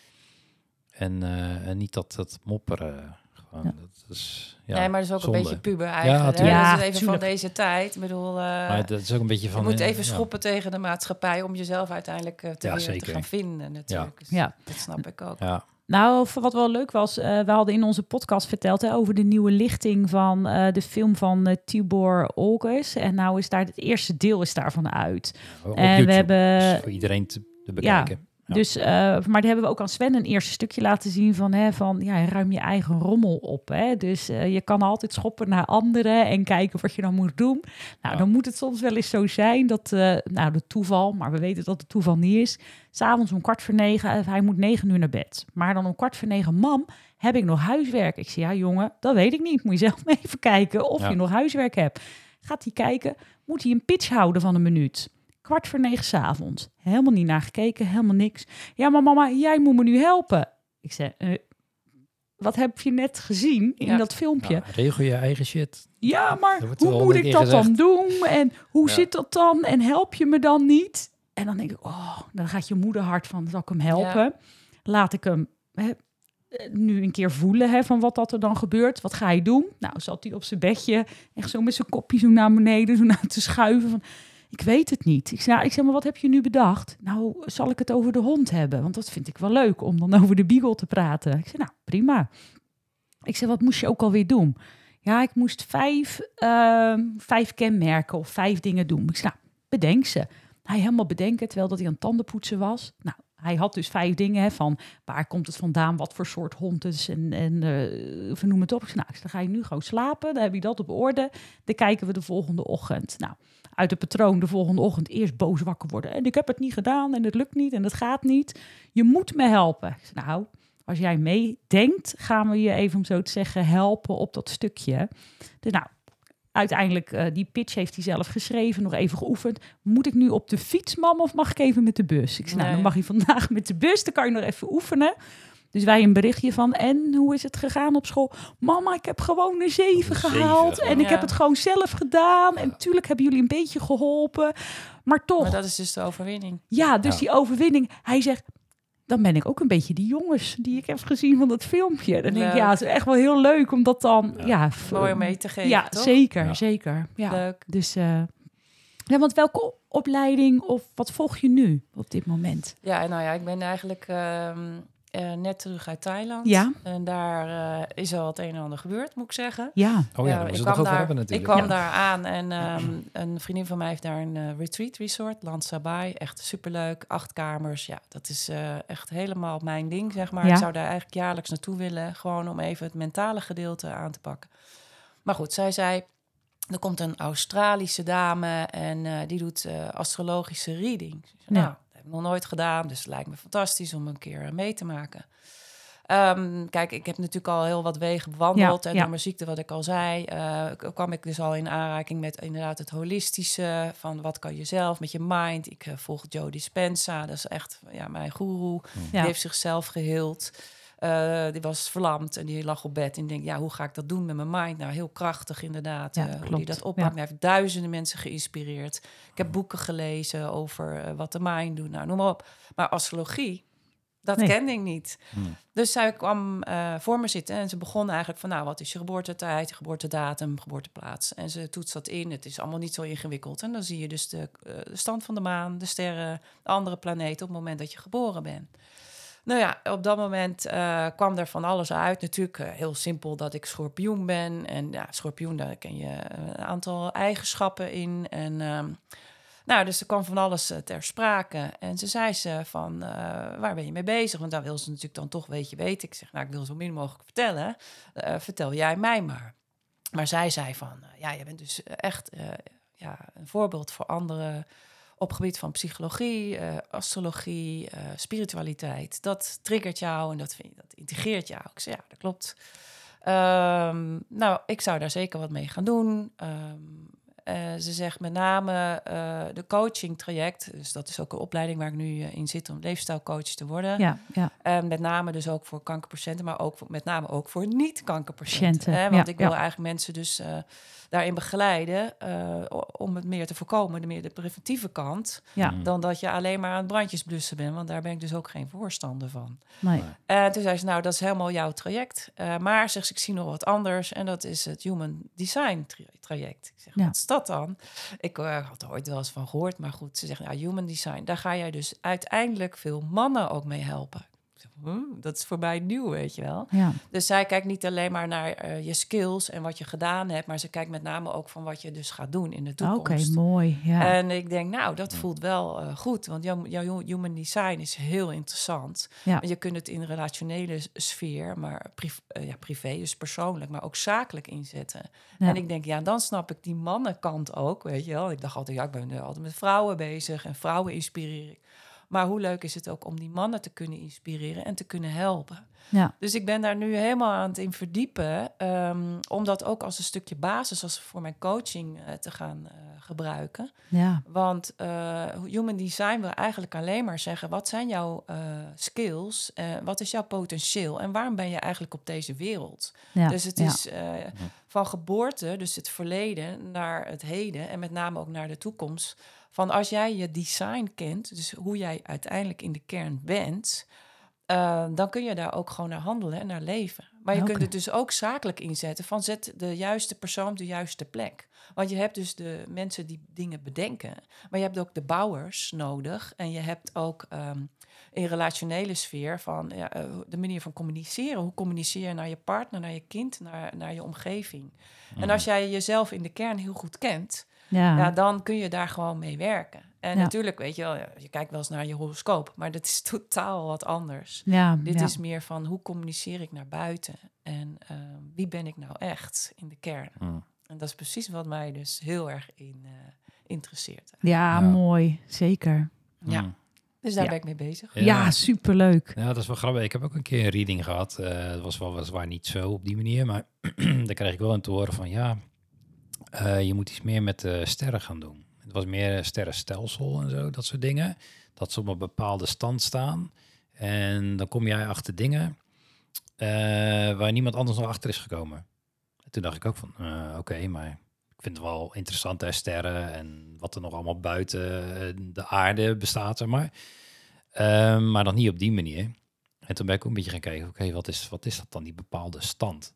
En, uh, en niet dat, dat mopperen. Gewoon, Ja. dat is, ja, nee, maar dat is ook zonde. een beetje puber eigenlijk. Ja, hè? tuurlijk. Dat Ja, is even tuurlijk. van deze tijd. Ik bedoel, uh, Maar dat is ook een beetje van... je moet uh, even ja. schoppen tegen de maatschappij om jezelf uiteindelijk uh, te, Ja, weer te zeker. gaan vinden natuurlijk. Dus Ja. dat snap ik ook. Ja, Nou, wat wel leuk was, uh, we hadden in onze podcast verteld hè, over de nieuwe lichting van uh, de film van uh, Tibor Olgers. En nou is daar het eerste deel is daarvan uit. op En YouTube. we hebben- Dus voor iedereen te, te bekijken. Ja. Dus, uh, maar die hebben we ook aan Sven een eerste stukje laten zien van, hè, van ja, ruim je eigen rommel op. Hè? Dus uh, je kan altijd schoppen naar anderen en kijken wat je dan moet doen. Nou, Ja. dan moet het soms wel eens zo zijn dat, uh, nou, de toeval, maar we weten dat het toeval niet is. 's Avonds om kwart voor negen, hij moet negen uur naar bed. Maar dan om kwart voor negen, mam, heb ik nog huiswerk? Ik zeg, ja jongen, dat weet ik niet. Moet je zelf maar even kijken of Ja. je nog huiswerk hebt. Gaat hij kijken, moet hij een pitch houden van een minuut. Kwart voor negen 's avonds. Helemaal niet naar gekeken, helemaal niks. Ja, maar mama, jij moet me nu helpen. Ik zei, uh, wat heb je net gezien in Ja. dat filmpje? Ja, regel je eigen shit. Ja, maar Dat wordt hoe wel moet een ik keer dat gezegd. dan doen? En hoe Ja. zit dat dan? En help je me dan niet? En dan denk ik, oh, dan gaat je moeder hard van, zal ik hem helpen? Ja. Laat ik hem hè, nu een keer voelen hè, van wat dat er dan gebeurt. Wat ga je doen? Nou, zat hij op zijn bedje, echt zo met zijn kopje zo naar beneden, zo naar te schuiven van... Ik weet het niet. Ik zei, nou, ik zeg, maar wat heb je nu bedacht? Nou, zal ik het over de hond hebben? Want dat vind ik wel leuk, om dan over de beagle te praten. Ik zei, nou, prima. Ik zei, wat moest je ook alweer doen? Ja, ik moest vijf, uh, vijf kenmerken of vijf dingen doen. Ik zei, nou, bedenk ze. Hij helemaal bedenken, terwijl dat hij aan het tandenpoetsen was. Nou, hij had dus vijf dingen hè, van waar komt het vandaan, wat voor soort hond het is en, en uh, vernoem het op. Ik zei, nou, dan ga je nu gewoon slapen, dan heb je dat op orde. Dan kijken we de volgende ochtend. Nou, uit het patroon de volgende ochtend eerst boos wakker worden. En ik heb het niet gedaan en het lukt niet en het gaat niet. Je moet me helpen. Ik zei, nou, als jij meedenkt, gaan we je even, om zo te zeggen, helpen op dat stukje. Dus nou, uiteindelijk, uh, die pitch heeft hij zelf geschreven, nog even geoefend. Moet ik nu op de fiets, mam, of mag ik even met de bus? Ik zei, nou, Nee. dan mag je vandaag met de bus, dan kan je nog even oefenen. Dus wij een berichtje van, en hoe is het gegaan op school? Mama, ik heb gewoon een zeven Een gehaald. zeven. En ik Ja. heb het gewoon zelf gedaan. En natuurlijk hebben jullie een beetje geholpen. Maar toch, Maar dat is dus de overwinning. ja, dus Ja. die overwinning. Hij zegt, dan ben ik ook een beetje die jongens die ik heb gezien van dat filmpje. Dan denk ik, Leuk. ja, het is echt wel heel leuk om dat dan... Ja. Ja, f- Mooi om mee te geven, Ja, toch? zeker, Ja. zeker. Ja. Leuk. Dus, uh, ja, want welke o- opleiding of wat volg je nu op dit moment? Ja, nou ja, ik ben eigenlijk ehm, eh, net terug uit Thailand. Ja. En daar eh, is al het een en ander gebeurd, moet ik zeggen. Ja, Oh ja, daar ik moeten we het kwam nog over daar, hebben Ik natuurlijk. kwam Ja. daar aan en ehm, een vriendin van mij heeft daar een eh, retreat resort, Land Sabai. Echt superleuk, acht kamers. Ja, dat is eh, echt helemaal mijn ding, zeg maar. Ja. Ik zou daar eigenlijk jaarlijks naartoe willen, gewoon om even het mentale gedeelte aan te pakken. Maar goed, zij zei, er komt een Australische dame en uh, die doet uh, astrologische reading. Zei, nou, Ja. dat heb ik nog nooit gedaan, dus het lijkt me fantastisch om een keer mee te maken. Um, kijk, ik heb natuurlijk al heel wat wegen bewandeld. Ja, en ja. door mijn ziekte, wat ik al zei, uh, kwam ik dus al in aanraking met inderdaad het holistische. Van wat kan je zelf met je mind. Ik uh, volg Joe Dispenza, dat is echt ja, mijn goeroe. Ja. Die heeft zichzelf geheeld. Uh, die was verlamd en die lag op bed. En ik denk, ja, hoe ga ik dat doen met mijn mind? Nou, heel krachtig inderdaad. Ja, uh, hoe klopt. die dat oppakt. Ja. Hij heeft duizenden mensen geïnspireerd. Ik heb boeken gelezen over uh, wat de mind doet. Nou, noem maar op. Maar astrologie, dat Nee. kende ik niet. Hmm. Dus zij kwam uh, voor me zitten en ze begon eigenlijk van... nou, wat is je geboortetijd, je geboortedatum, geboorteplaats? En ze toetst dat in. Het is allemaal niet zo ingewikkeld. En dan zie je dus de, uh, de stand van de maan, de sterren... de andere planeten op het moment dat je geboren bent. Nou ja, op dat moment uh, kwam er van alles uit. Natuurlijk uh, heel simpel dat ik schorpioen ben. En ja, schorpioen, daar ken je een aantal eigenschappen in. En... Um, Nou, dus er kwam van alles uh, ter sprake. En ze zei ze van, uh, waar ben je mee bezig? Want daar wil ze natuurlijk dan toch, weet je, weten. Ik zeg, nou, ik wil zo min mogelijk vertellen. Uh, vertel jij mij maar. Maar zij zei van, uh, ja, je bent dus echt uh, ja, een voorbeeld voor anderen... op gebied van psychologie, uh, astrologie, uh, spiritualiteit. Dat triggert jou en dat, vind je, dat integreert jou. Ik zei, ja, dat klopt. Um, nou, ik zou daar zeker wat mee gaan doen... Um, Uh, ze zegt met name uh, de coaching traject. Dus dat is ook een opleiding waar ik nu uh, in zit om leefstijlcoach te worden. Ja, ja. Uh, met name dus ook voor kankerpatiënten, maar ook voor, met name ook voor niet-kankerpatiënten. Hè? Want ja, ik wil ja. eigenlijk mensen dus uh, daarin begeleiden uh, om het meer te voorkomen, de meer de preventieve kant, Ja. Mm. dan dat je alleen maar aan het brandjes blussen bent. Want daar ben ik dus ook geen voorstander van. Nee. En toen zei ze, nou, dat is helemaal jouw traject. Uh, maar, zegt ze, ik zie nog wat anders. En dat is het Human Design tra- traject. Ik zeg, Ja. wat is dat dan? Ik uh, had er ooit wel eens van gehoord. Maar goed, ze zegt, ja, Human Design. Daar ga jij dus uiteindelijk veel mannen ook mee helpen. Ik zeg, hm, dat is voor mij nieuw, weet je wel. Ja. Dus zij kijkt niet alleen maar naar uh, je skills en wat je gedaan hebt. Maar ze kijkt met name ook van wat je dus gaat doen in de toekomst. Oké, okay, mooi. Ja. En ik denk, nou, dat voelt wel uh, goed. Want jouw, jouw human design is heel interessant. Ja. Want je kunt het in de relationele sfeer, maar priv- uh, ja, privé, dus persoonlijk, maar ook zakelijk inzetten. Ja. En ik denk, ja, dan snap ik die mannenkant ook, weet je wel. Ik dacht altijd, ja, ik ben altijd met vrouwen bezig en vrouwen inspireer ik. Maar hoe leuk is het ook om die mannen te kunnen inspireren en te kunnen helpen. Ja. Dus ik ben daar nu helemaal aan het in verdiepen. Um, om dat ook als een stukje basis als voor mijn coaching uh, te gaan uh, gebruiken. Ja. Want uh, human design wil eigenlijk alleen maar zeggen... wat zijn jouw uh, skills? Uh, wat is jouw potentieel? En waarom ben je eigenlijk op deze wereld? Ja. Dus het ja. is uh, van geboorte, dus het verleden... naar het heden en met name ook naar de toekomst... van als jij je design kent... dus hoe jij uiteindelijk in de kern bent... Uh, dan kun je daar ook gewoon naar handelen en naar leven. Maar je okay. kunt het dus ook zakelijk inzetten... van zet de juiste persoon op de juiste plek. Want je hebt dus de mensen die dingen bedenken... maar je hebt ook de bouwers nodig... en je hebt ook um, in relationele sfeer... van ja, uh, de manier van communiceren. Hoe communiceer je naar je partner, naar je kind... naar, naar je omgeving. Mm. En als jij jezelf in de kern heel goed kent... Ja. Ja, dan kun je daar gewoon mee werken. En ja. natuurlijk, weet je wel, je kijkt wel eens naar je horoscoop... maar dat is totaal wat anders. Ja, Dit ja. is meer van, hoe communiceer ik naar buiten? En uh, wie ben ik nou echt in de kern? Mm. En dat is precies wat mij dus heel erg in uh, interesseert. Ja, ja, mooi. Zeker. Ja. Mm. Dus daar ja. ben ik mee bezig. Ja, ja, superleuk. Ja, dat is wel grappig. Ik heb ook een keer een reading gehad. Uh, dat was wel weliswaar niet zo op die manier... maar daar kreeg ik wel aan te horen van... ja. Uh, je moet iets meer met de sterren gaan doen. Het was meer sterrenstelsel en zo, dat soort dingen. Dat ze op een bepaalde stand staan. En dan kom jij achter dingen uh, waar niemand anders nog achter is gekomen. En toen dacht ik ook van, uh, oké, okay, maar ik vind het wel interessant, hè, sterren... en wat er nog allemaal buiten de aarde bestaat, zeg maar. Uh, maar dan niet op die manier. En toen ben ik ook een beetje gaan kijken, oké, okay, wat is, wat is dat dan, die bepaalde stand?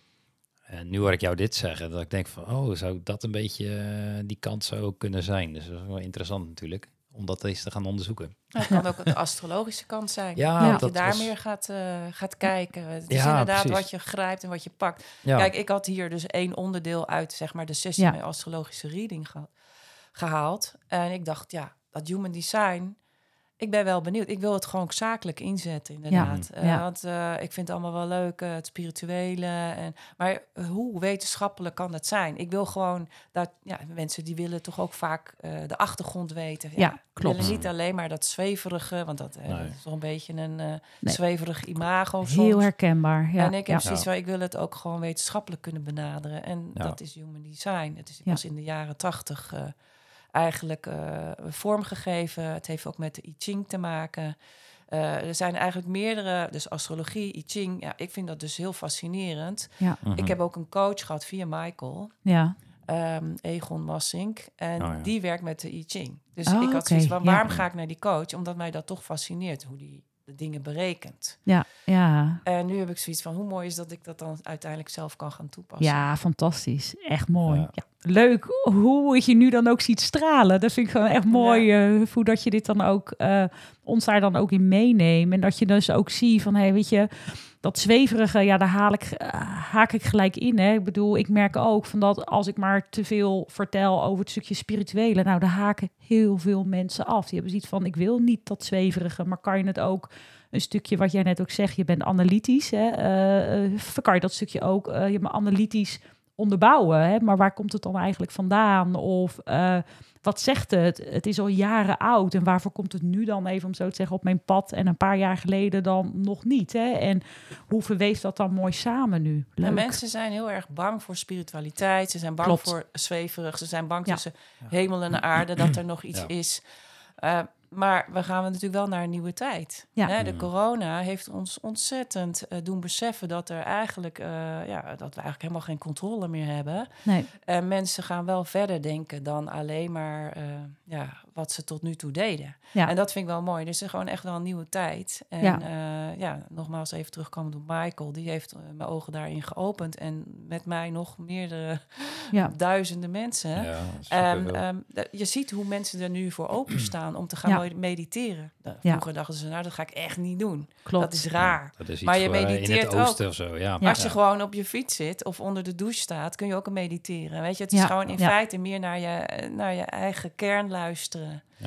En nu hoor ik jou dit zeggen, dat ik denk van... oh, zou dat een beetje uh, die kant zou kunnen zijn? Dus dat is wel interessant natuurlijk, om dat eens te gaan onderzoeken. Het kan ook de astrologische kant zijn. Ja, dat dat je daar was... meer gaat, uh, gaat kijken. Het is ja, inderdaad precies. wat je grijpt en wat je pakt. Ja. Kijk, ik had hier dus één onderdeel uit, zeg maar, de sessie ja. met astrologische reading ge- gehaald. En ik dacht, ja, dat human design... Ik ben wel benieuwd. Ik wil het gewoon zakelijk inzetten, inderdaad. Ja, uh, ja. Want uh, ik vind het allemaal wel leuk, uh, het spirituele. En, maar hoe wetenschappelijk kan dat zijn? Ik wil gewoon dat ja, mensen die willen toch ook vaak uh, de achtergrond weten. Ja, ja klopt. willen niet alleen maar dat zweverige, want dat, uh, nee. dat is toch een beetje een uh, nee. zweverig imago. Heel soms. herkenbaar. Ja. En ik heb ja. zoiets waar ik wil het ook gewoon wetenschappelijk kunnen benaderen. En ja. dat is human design. Het is pas ja. in de jaren tachtig. Uh, eigenlijk uh, vormgegeven. Het heeft ook met de I Ching te maken. Uh, er zijn eigenlijk meerdere, dus astrologie, I Ching. Ja, ik vind dat dus heel fascinerend. Ja. Mm-hmm. Ik heb ook een coach gehad via Michael. Ja. Um, Egon Massink. En oh, ja. die werkt met de I Ching. Dus oh, ik had okay. zoiets van, waarom ja. ga ik naar die coach? Omdat mij dat toch fascineert, hoe die de dingen berekent. Ja, ja. En nu heb ik zoiets van, hoe mooi is dat ik dat dan uiteindelijk zelf kan gaan toepassen. Ja, fantastisch. Echt mooi. Ja. Ja. Leuk hoe je nu dan ook ziet stralen. Dat vind ik gewoon echt mooi. Ja. Uh, hoe dat je dit dan ook, uh, ons daar dan ook in meeneemt. En dat je dus ook ziet van, hé, hey, weet je, dat zweverige, ja, daar haal ik, uh, haak ik gelijk in. Hè. Ik bedoel, ik merk ook van dat als ik maar te veel vertel over het stukje spirituele, nou, daar haken heel veel mensen af. Die hebben zoiets van, ik wil niet dat zweverige, maar kan je het ook een stukje, wat jij net ook zegt, je bent analytisch, hè, uh, uh, kan je dat stukje ook, uh, je bent analytisch onderbouwen, hè? Maar waar komt het dan eigenlijk vandaan? Of uh, wat zegt het? Het is al jaren oud en waarvoor komt het nu dan even, om zo te zeggen, op mijn pad en een paar jaar geleden dan nog niet? Hè? En hoe verweeft dat dan mooi samen nu? Leuk. En mensen zijn heel erg bang voor spiritualiteit. Ze zijn bang Klopt. voor zweverig. Ze zijn bang ja. tussen hemel en aarde dat er nog iets ja. is. Uh, Maar we gaan natuurlijk wel naar een nieuwe tijd. Ja. Hè, de corona heeft ons ontzettend uh, doen beseffen dat er eigenlijk, uh, ja, dat we eigenlijk helemaal geen controle meer hebben. Nee. En mensen gaan wel verder denken dan alleen maar uh, ja, wat ze tot nu toe deden. Ja. En dat vind ik wel mooi. Dus er is gewoon echt wel een nieuwe tijd. En ja, uh, ja nogmaals even terugkomen op Michael. Die heeft uh, mijn ogen daarin geopend. En met mij nog meerdere ja. duizenden mensen. Ja, um, um, je ziet hoe mensen er nu voor openstaan om te gaan ja. mediteren. Nou, Ja. vroeger dachten ze, nou, dat ga ik echt niet doen. Klopt. Dat is raar. Ja, dat is iets maar je voor, uh, mediteert in het oosten ook. Of zo, ja. Ja. Als je gewoon op je fiets zit of onder de douche staat, kun je ook mediteren. Weet je, het is Ja. gewoon in Ja. feite meer naar je, naar je eigen kern luisteren. Ja. Ja.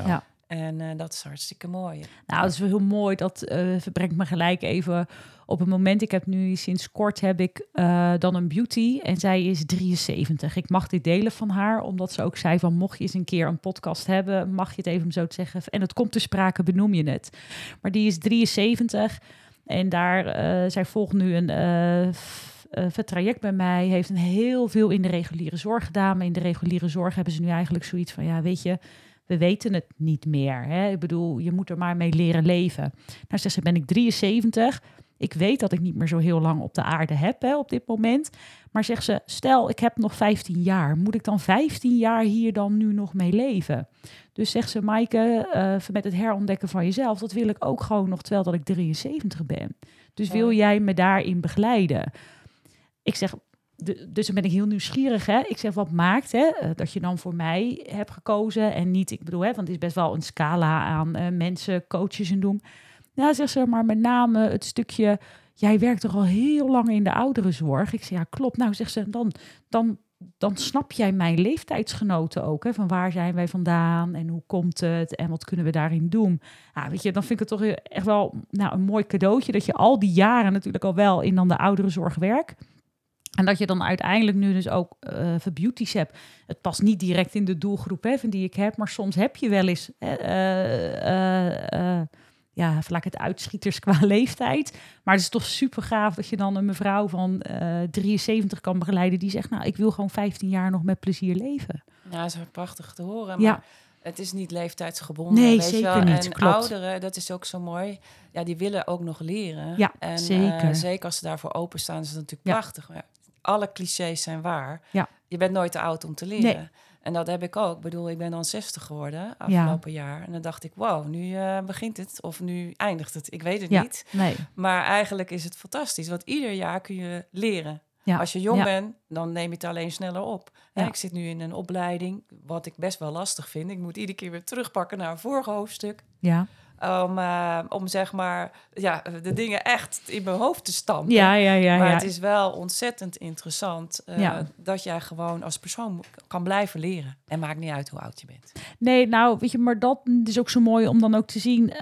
En uh, dat is hartstikke mooi. Nou, dat is wel heel mooi. Dat uh, brengt me gelijk even op het moment. Ik heb nu sinds kort heb ik uh, dan een beauty en zij is drieënzeventig. Ik mag dit delen van haar, omdat ze ook zei van mocht je eens een keer een podcast hebben, mag je het even zo te zeggen. En het komt te sprake, benoem je het. Maar die is drieënzeventig en daar, uh, zij volgt nu een uh, f- uh, traject bij mij. Heeft een heel veel in de reguliere zorg gedaan. Maar in de reguliere zorg hebben ze nu eigenlijk zoiets van, ja, weet je, we weten het niet meer. Hè? Ik bedoel, je moet er maar mee leren leven. Nou, zegt ze, ben ik drieënzeventig. Ik weet dat ik niet meer zo heel lang op de aarde heb hè, op dit moment. Maar zegt ze, stel ik heb nog vijftien jaar. Moet ik dan vijftien jaar hier dan nu nog mee leven? Dus zegt ze, Maaike, uh, met het herontdekken van jezelf, dat wil ik ook gewoon nog terwijl dat ik drieënzeventig ben. Dus wil jij me daarin begeleiden? Ik zeg, de, dus dan ben ik heel nieuwsgierig. Hè? Ik zeg, wat maakt hè, dat je dan voor mij hebt gekozen en niet, ik bedoel, hè, want het is best wel een scala aan uh, mensen, coaches en doen. Ja, zegt ze, maar met name het stukje, jij werkt toch al heel lang in de ouderenzorg? Ik zeg, ja, klopt. Nou, zegt ze, dan, dan, dan snap jij mijn leeftijdsgenoten ook. Hè? Van waar zijn wij vandaan en hoe komt het en wat kunnen we daarin doen? Ja, weet je, dan vind ik het toch echt wel nou, een mooi cadeautje dat je al die jaren natuurlijk al wel in dan de ouderenzorg werkt. En dat je dan uiteindelijk nu dus ook uh, voor beauties hebt. Het past niet direct in de doelgroep hè, van die ik heb, maar soms heb je wel eens Uh, uh, uh, ja, laat ik het uitschieters qua leeftijd. Maar het is toch super gaaf dat je dan een mevrouw van uh, drieënzeventig kan begeleiden die zegt, nou, ik wil gewoon vijftien jaar nog met plezier leven. Ja, dat is prachtig te horen. Maar ja. Het is niet leeftijdsgebonden. Nee, weet zeker je wel. niet. En klopt. Ouderen, dat is ook zo mooi. Ja, die willen ook nog leren. Ja, en, zeker. Uh, zeker als ze daarvoor openstaan, is het natuurlijk ja. prachtig. Maar alle clichés zijn waar. Ja. Je bent nooit te oud om te leren. Nee. En dat heb ik ook. Ik bedoel, ik ben dan zestig geworden afgelopen ja. jaar. En dan dacht ik, wow, nu uh, begint het. Of nu eindigt het. Ik weet het ja. niet. Nee. Maar eigenlijk is het fantastisch. Want ieder jaar kun je leren. Ja. Als je jong ja. bent, dan neem je het alleen sneller op. Ja. Ik zit nu in een opleiding, wat ik best wel lastig vind. Ik moet iedere keer weer terugpakken naar een vorige hoofdstuk. Ja. Om, uh, om zeg maar ja, de dingen echt in mijn hoofd te stampen. Ja, ja, ja, maar ja. het is wel ontzettend interessant uh, ja. dat jij gewoon als persoon kan blijven leren. En maakt niet uit hoe oud je bent. Nee, nou, weet je, maar dat is ook zo mooi om dan ook te zien. Uh,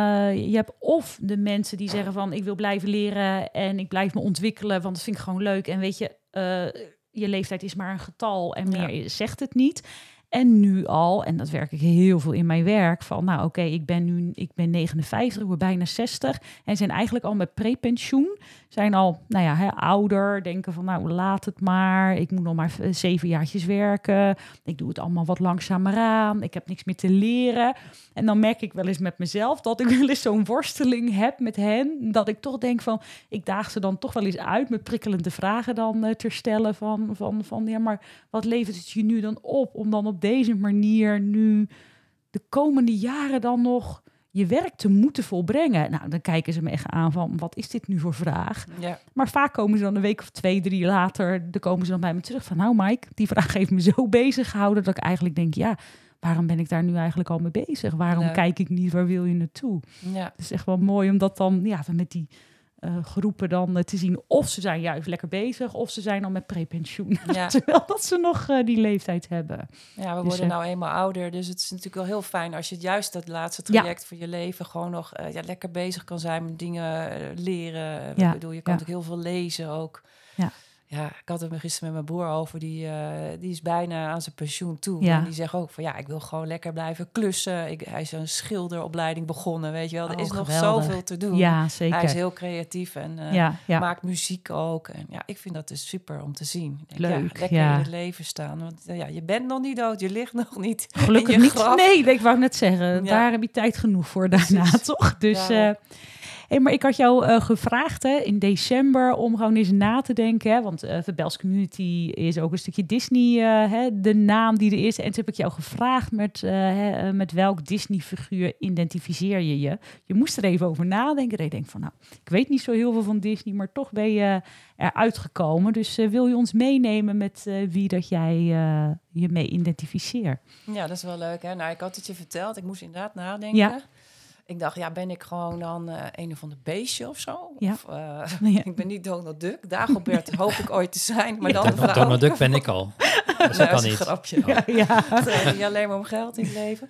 je hebt of de mensen die zeggen van, ik wil blijven leren en ik blijf me ontwikkelen, want dat vind ik gewoon leuk. En weet je, uh, je leeftijd is maar een getal en meer ja. zegt het niet. En nu al, en dat werk ik heel veel in mijn werk, van nou oké, okay, ik ben nu ik ben negenenvijftig, ik word bijna zestig en zijn eigenlijk al met prepensioen, zijn al, nou ja, hè, ouder, denken van nou laat het maar, ik moet nog maar zeven jaartjes werken, ik doe het allemaal wat langzamer aan, ik heb niks meer te leren. En dan merk ik wel eens met mezelf dat ik wel eens zo'n worsteling heb met hen, dat ik toch denk van, ik daag ze dan toch wel eens uit met prikkelende vragen dan uh, te stellen van, van, van ja, maar wat levert het je nu dan op om dan op deze manier nu de komende jaren dan nog je werk te moeten volbrengen? Nou, dan kijken ze me echt aan van, wat is dit nu voor vraag? Ja. Maar vaak komen ze dan een week of twee, drie later, dan komen ze dan bij me terug van, nou Mike, die vraag heeft me zo bezig gehouden dat ik eigenlijk denk, ja, waarom ben ik daar nu eigenlijk al mee bezig? Waarom ja. kijk ik niet, waar wil je naartoe? Ja. Het is echt wel mooi om dat dan, ja, met die Uh, groepen dan uh, te zien of ze zijn juist lekker bezig of ze zijn al met prepensioen. Ja. Terwijl dat ze nog uh, die leeftijd hebben. Ja, we dus, worden uh, nou eenmaal ouder, dus het is natuurlijk wel heel fijn als je het juist dat laatste traject ja. van je leven gewoon nog uh, ja, lekker bezig kan zijn met dingen uh, leren. Ja. Ik bedoel, je kan ja. natuurlijk heel veel lezen ook. Ja. Ja, ik had het me gisteren met mijn broer over, die, uh, die is bijna aan zijn pensioen toe. Ja. En die zegt ook van ja, ik wil gewoon lekker blijven klussen. Ik, hij is een schilderopleiding begonnen, weet je wel. Er oh, is geweldig. nog zoveel te doen. Ja, zeker. Hij is heel creatief en uh, ja, ja. maakt muziek ook. En ja, ik vind dat dus super om te zien. Denk, leuk, ja, lekker ja. in het leven staan. Want ja, je bent nog niet dood, je ligt nog niet. Gelukkig niet. Graf. Nee, ik wou net zeggen, ja. daar heb je tijd genoeg voor daarna, Precies. toch? Dus... Ja, uh, Hey, maar ik had jou uh, gevraagd hè, in december om gewoon eens na te denken. Hè, want uh, de Bels Community is ook een stukje Disney, uh, hè, de naam die er is. En toen heb ik jou gevraagd met, uh, hè, met welk Disney-figuur identificeer je je. Je moest er even over nadenken. En ik denk van, nou, ik weet niet zo heel veel van Disney, maar toch ben je eruit gekomen. Dus uh, wil je ons meenemen met uh, wie dat jij uh, je mee identificeert? Ja, dat is wel leuk. Hè? Nou, ik had het je verteld. Ik moest inderdaad nadenken. Ja. Ik dacht, ja, ben ik gewoon dan uh, een of ander beestje of zo? Ja. Of, uh, ja. Ik ben niet Donald Duck. Dagobert hoop ik ooit te zijn, maar ja, dan een vrouw. Donald Duck ben ik al. Dus dat nou, kan is niet. Een grapje. Ja, ja. Het, uh, niet alleen maar om geld in het leven.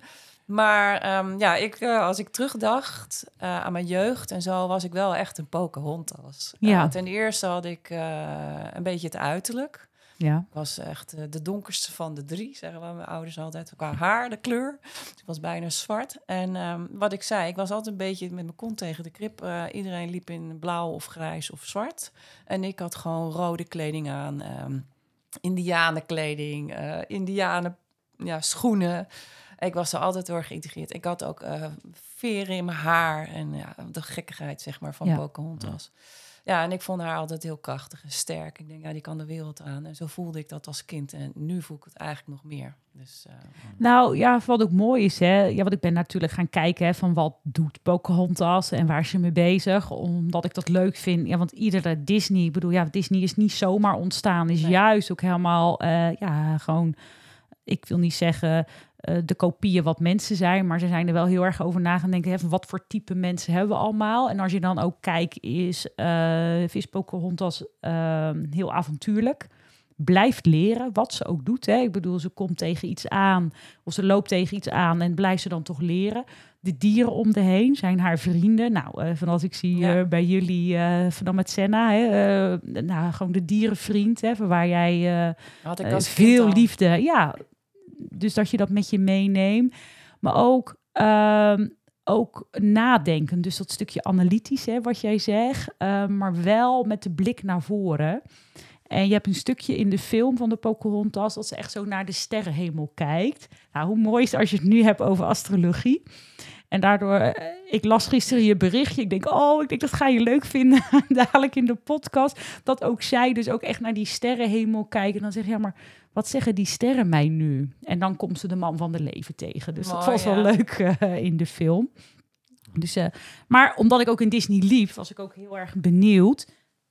Maar um, ja, ik, uh, als ik terugdacht uh, aan mijn jeugd en zo, was ik wel echt een Pocahontas. Ja. Uh, ten eerste had ik uh, een beetje het uiterlijk. Ja. Ik was echt uh, de donkerste van de drie, zeggen we mijn ouders altijd. Qua haar, de kleur. Dus ik was bijna zwart. En um, wat ik zei, ik was altijd een beetje met mijn kont tegen de krip. Uh, iedereen liep in blauw of grijs of zwart. En ik had gewoon rode kleding aan. Um, indianenkleding, uh, indianen ja, schoenen. Ik was er altijd door geïntegreerd. Ik had ook uh, veren in mijn haar. En ja, de gekkigheid, zeg maar, van ja. Pocahontas. Ja, en ik vond haar altijd heel krachtig en sterk. Ik denk, ja, die kan de wereld aan. En zo voelde ik dat als kind. En nu voel ik het eigenlijk nog meer. Dus, uh... Nou ja, wat ook mooi is, hè. Ja, want ik ben natuurlijk gaan kijken hè, van wat doet Pocahontas en waar is ze mee bezig. Omdat ik dat leuk vind. Ja, want iedere Disney, ik bedoel, ja, Disney is niet zomaar ontstaan. Is nee. juist ook helemaal, uh, ja, gewoon, ik wil niet zeggen uh, de kopieën wat mensen zijn, maar ze zijn er wel heel erg over na gaan denken. Hè, van wat voor type mensen hebben we allemaal. En als je dan ook kijkt, is, uh, is Pocahontas uh, heel avontuurlijk. Blijft leren, wat ze ook doet. Hè. Ik bedoel, ze komt tegen iets aan of ze loopt tegen iets aan en blijft ze dan toch leren. De dieren om de heen zijn haar vrienden. Nou, uh, van als ik zie ja. uh, bij jullie, uh, van dan met Senna, hè, uh, nou, gewoon de dierenvriend, hè, van waar jij uh, Had ik uh, als veel liefde, ja, dus dat je dat met je meeneemt. Maar ook, uh, ook nadenken, dus dat stukje analytisch, hè, wat jij zegt, uh, maar wel met de blik naar voren. En je hebt een stukje in de film van de Pocahontas dat ze echt zo naar de sterrenhemel kijkt. Nou, hoe mooi is het als je het nu hebt over astrologie. En daardoor, uh, ik las gisteren je berichtje. Ik denk, oh, ik denk dat ga je leuk vinden dadelijk in de podcast. Dat ook zij dus ook echt naar die sterrenhemel kijken. En dan zeg je, ja, maar wat zeggen die sterren mij nu? En dan komt ze de man van de leven tegen. Dus mooi, dat was ja. wel leuk uh, in de film. Dus, uh, maar omdat ik ook in Disney liep, was ik ook heel erg benieuwd.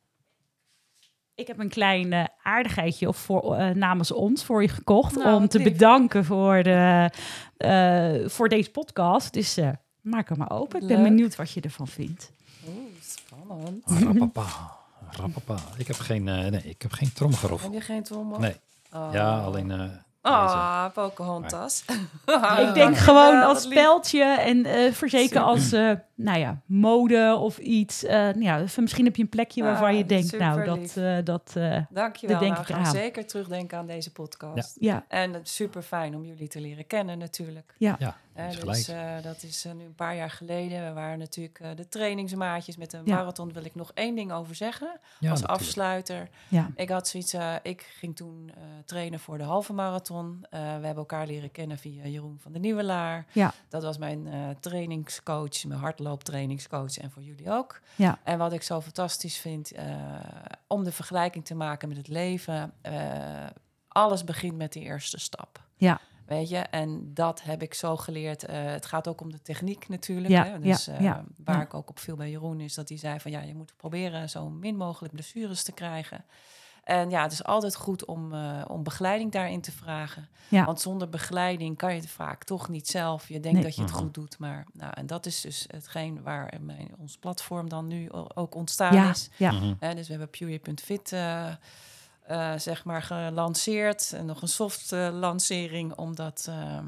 Ik heb een klein uh, aardigheidje of voor, uh, namens ons voor je gekocht. Nou, om te lief. bedanken voor, de, uh, voor deze podcast. Dus uh, maak hem maar open. Leuk. Ik ben benieuwd wat je ervan vindt. Oeh, spannend. Rapapa, rapapa. Ik heb geen, uh, nee, ik heb geen tromgeroffel. Heb je geen trommel? Nee. Oh. Ja, alleen... Uh, Ah, oh, Pocahontas. Ik denk gewoon ja, als speltje en uh, verzeker als uh, nou ja, mode of iets. Uh, ja, misschien heb je een plekje waarvan ah, je denkt, nou, dat... Uh, dat uh, Dankjewel, denk nou, ik we gaan aan. zeker terugdenken aan deze podcast. Ja. Ja. En het is super fijn om jullie te leren kennen natuurlijk. Ja, ja uh, is dus uh, dat is uh, nu een paar jaar geleden. We waren natuurlijk uh, de trainingsmaatjes met een ja. marathon. Wil ik nog één ding over zeggen. Ja, als natuurlijk. afsluiter. Ja. Ik had zoiets, uh, ik ging toen uh, trainen voor de halve marathon. Uh, we hebben elkaar leren kennen via Jeroen van der Nieuwelaar. Ja. Dat was mijn uh, trainingscoach, mijn hardlooptrainingscoach en voor jullie ook. Ja. En wat ik zo fantastisch vind, uh, om de vergelijking te maken met het leven, uh, alles begint met die eerste stap. Ja. Weet je, en dat heb ik zo geleerd. Uh, het gaat ook om de techniek natuurlijk. Ja, hè? Dus ja, uh, ja, waar ja. ik ook op viel bij Jeroen is dat hij zei van ja, je moet proberen zo min mogelijk blessures te krijgen. En ja, het is altijd goed om, uh, om begeleiding daarin te vragen. Ja. Want zonder begeleiding kan je het vaak toch niet zelf. Je denkt nee. dat je het goed doet, maar nou, en dat is dus hetgeen waar mijn, ons platform dan nu ook ontstaan ja. is. Ja. Uh, dus we hebben Pure punt fit uh, uh, zeg maar gelanceerd en nog een soft uh, lancering, omdat uh,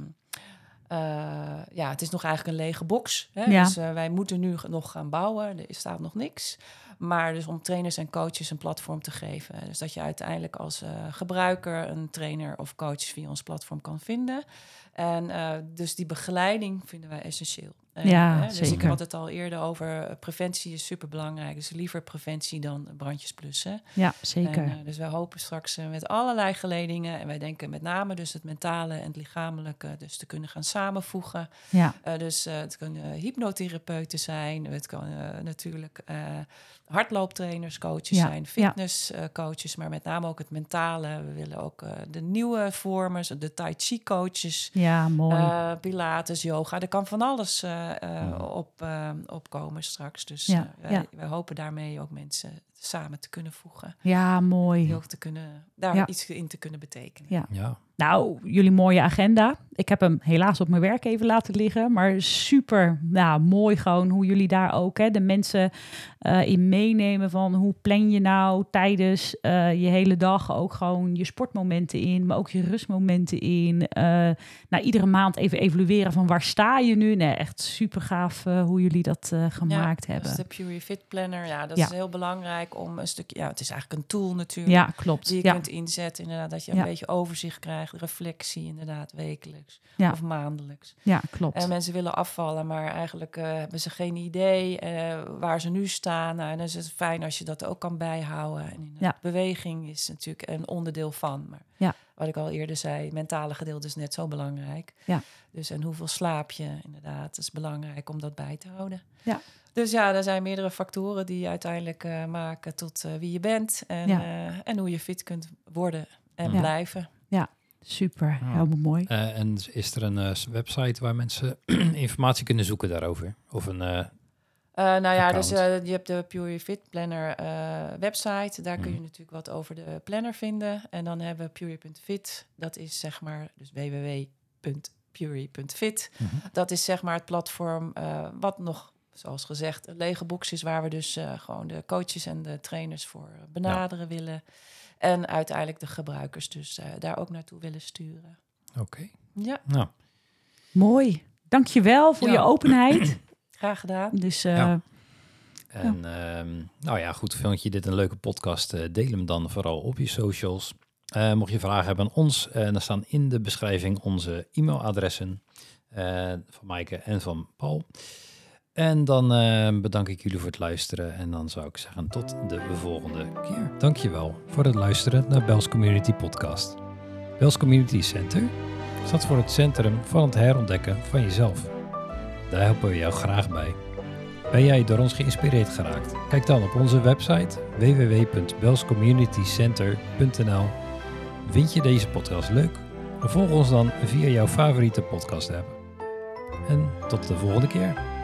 uh, ja, het is nog eigenlijk een lege box. Hè? Ja. Dus uh, wij moeten nu nog gaan bouwen. Er staat nog niks. Maar dus om trainers en coaches een platform te geven. Dus dat je uiteindelijk als uh, gebruiker een trainer of coach via ons platform kan vinden. En uh, dus die begeleiding vinden wij essentieel. En, ja, hè, dus zeker. ik had het al eerder over, preventie is superbelangrijk. Dus liever preventie dan brandjes blussen. Ja, zeker. En, uh, dus wij hopen straks uh, met allerlei geledingen, en wij denken met name dus het mentale en het lichamelijke, dus te kunnen gaan samenvoegen. Ja. Uh, dus uh, het kunnen hypnotherapeuten zijn, het kan uh, natuurlijk uh, hardlooptrainers, coaches ja. zijn, fitnesscoaches, uh, maar met name ook het mentale. We willen ook uh, de nieuwe vormen, de tai chi coaches. Ja, mooi. Uh, Pilates, yoga, er kan van alles uh, uh, op, uh, opkomen straks. Dus ja, uh, wij, ja. wij hopen daarmee ook mensen samen te kunnen voegen. Ja, mooi. Ook te kunnen, daar ja. iets in te kunnen betekenen. Ja. Ja. Nou, jullie mooie agenda. Ik heb hem helaas op mijn werk even laten liggen. Maar super nou, mooi gewoon hoe jullie daar ook hè, de mensen uh, in meenemen. Van hoe plan je nou tijdens uh, je hele dag ook gewoon je sportmomenten in. Maar ook je rustmomenten in. Uh, nou, iedere maand even evalueren van waar sta je nu. Nee, echt super gaaf uh, hoe jullie dat uh, gemaakt ja, hebben. Dat is de Pure Fit Planner. Ja, dat ja. is heel belangrijk om een stukje... Ja, het is eigenlijk een tool natuurlijk. Ja, klopt. Die je ja. kunt inzetten. Inderdaad, dat je ja. een beetje overzicht krijgt. Reflectie inderdaad, wekelijks. Ja. Of maandelijks. Ja, klopt. En mensen willen afvallen, maar eigenlijk uh, hebben ze geen idee uh, waar ze nu staan. Nou, en dan is het fijn als je dat ook kan bijhouden. En ja. beweging is natuurlijk een onderdeel van. Maar ja. wat ik al eerder zei, het mentale gedeelte is net zo belangrijk. Ja. Dus en hoeveel slaap je inderdaad, het is belangrijk om dat bij te houden. Ja. Dus ja, er zijn meerdere factoren die uiteindelijk uh, maken tot uh, wie je bent. En, ja. uh, en hoe je fit kunt worden en ja. blijven. Ja. Super, ja. Helemaal mooi. Uh, en is er een uh, website waar mensen informatie kunnen zoeken daarover? Of een uh, uh, Nou ja, account? dus uh, je hebt de Pure Fit Planner uh, website. Daar hmm. kun je natuurlijk wat over de planner vinden. En dan hebben we Pure punt fit. Dat is zeg maar dus w w w punt pure punt fit. Mm-hmm. Dat is zeg maar het platform uh, wat nog, zoals gezegd, een lege box is waar we dus uh, gewoon de coaches en de trainers voor benaderen ja. willen. En uiteindelijk de gebruikers dus uh, daar ook naartoe willen sturen. Oké. Okay. Ja. Nou. Mooi. Dankjewel voor ja. je openheid. Graag gedaan. Dus, uh, ja. En ja. Um, nou ja, goed, vind je dit een leuke podcast? Uh, deel hem dan vooral op je socials. Uh, mocht je vragen hebben aan ons, uh, dan staan in de beschrijving onze e-mailadressen uh, van Maaike en van Paul. En dan uh, bedank ik jullie voor het luisteren. En dan zou ik zeggen tot de volgende keer. Dankjewel voor het luisteren naar Bels Community Podcast. Bels Community Center staat voor het centrum van het herontdekken van jezelf. Daar helpen we jou graag bij. Ben jij door ons geïnspireerd geraakt? Kijk dan op onze website w w w punt bels community center punt n l. Vind je deze podcast leuk? Volg ons dan via jouw favoriete podcast app. En tot de volgende keer.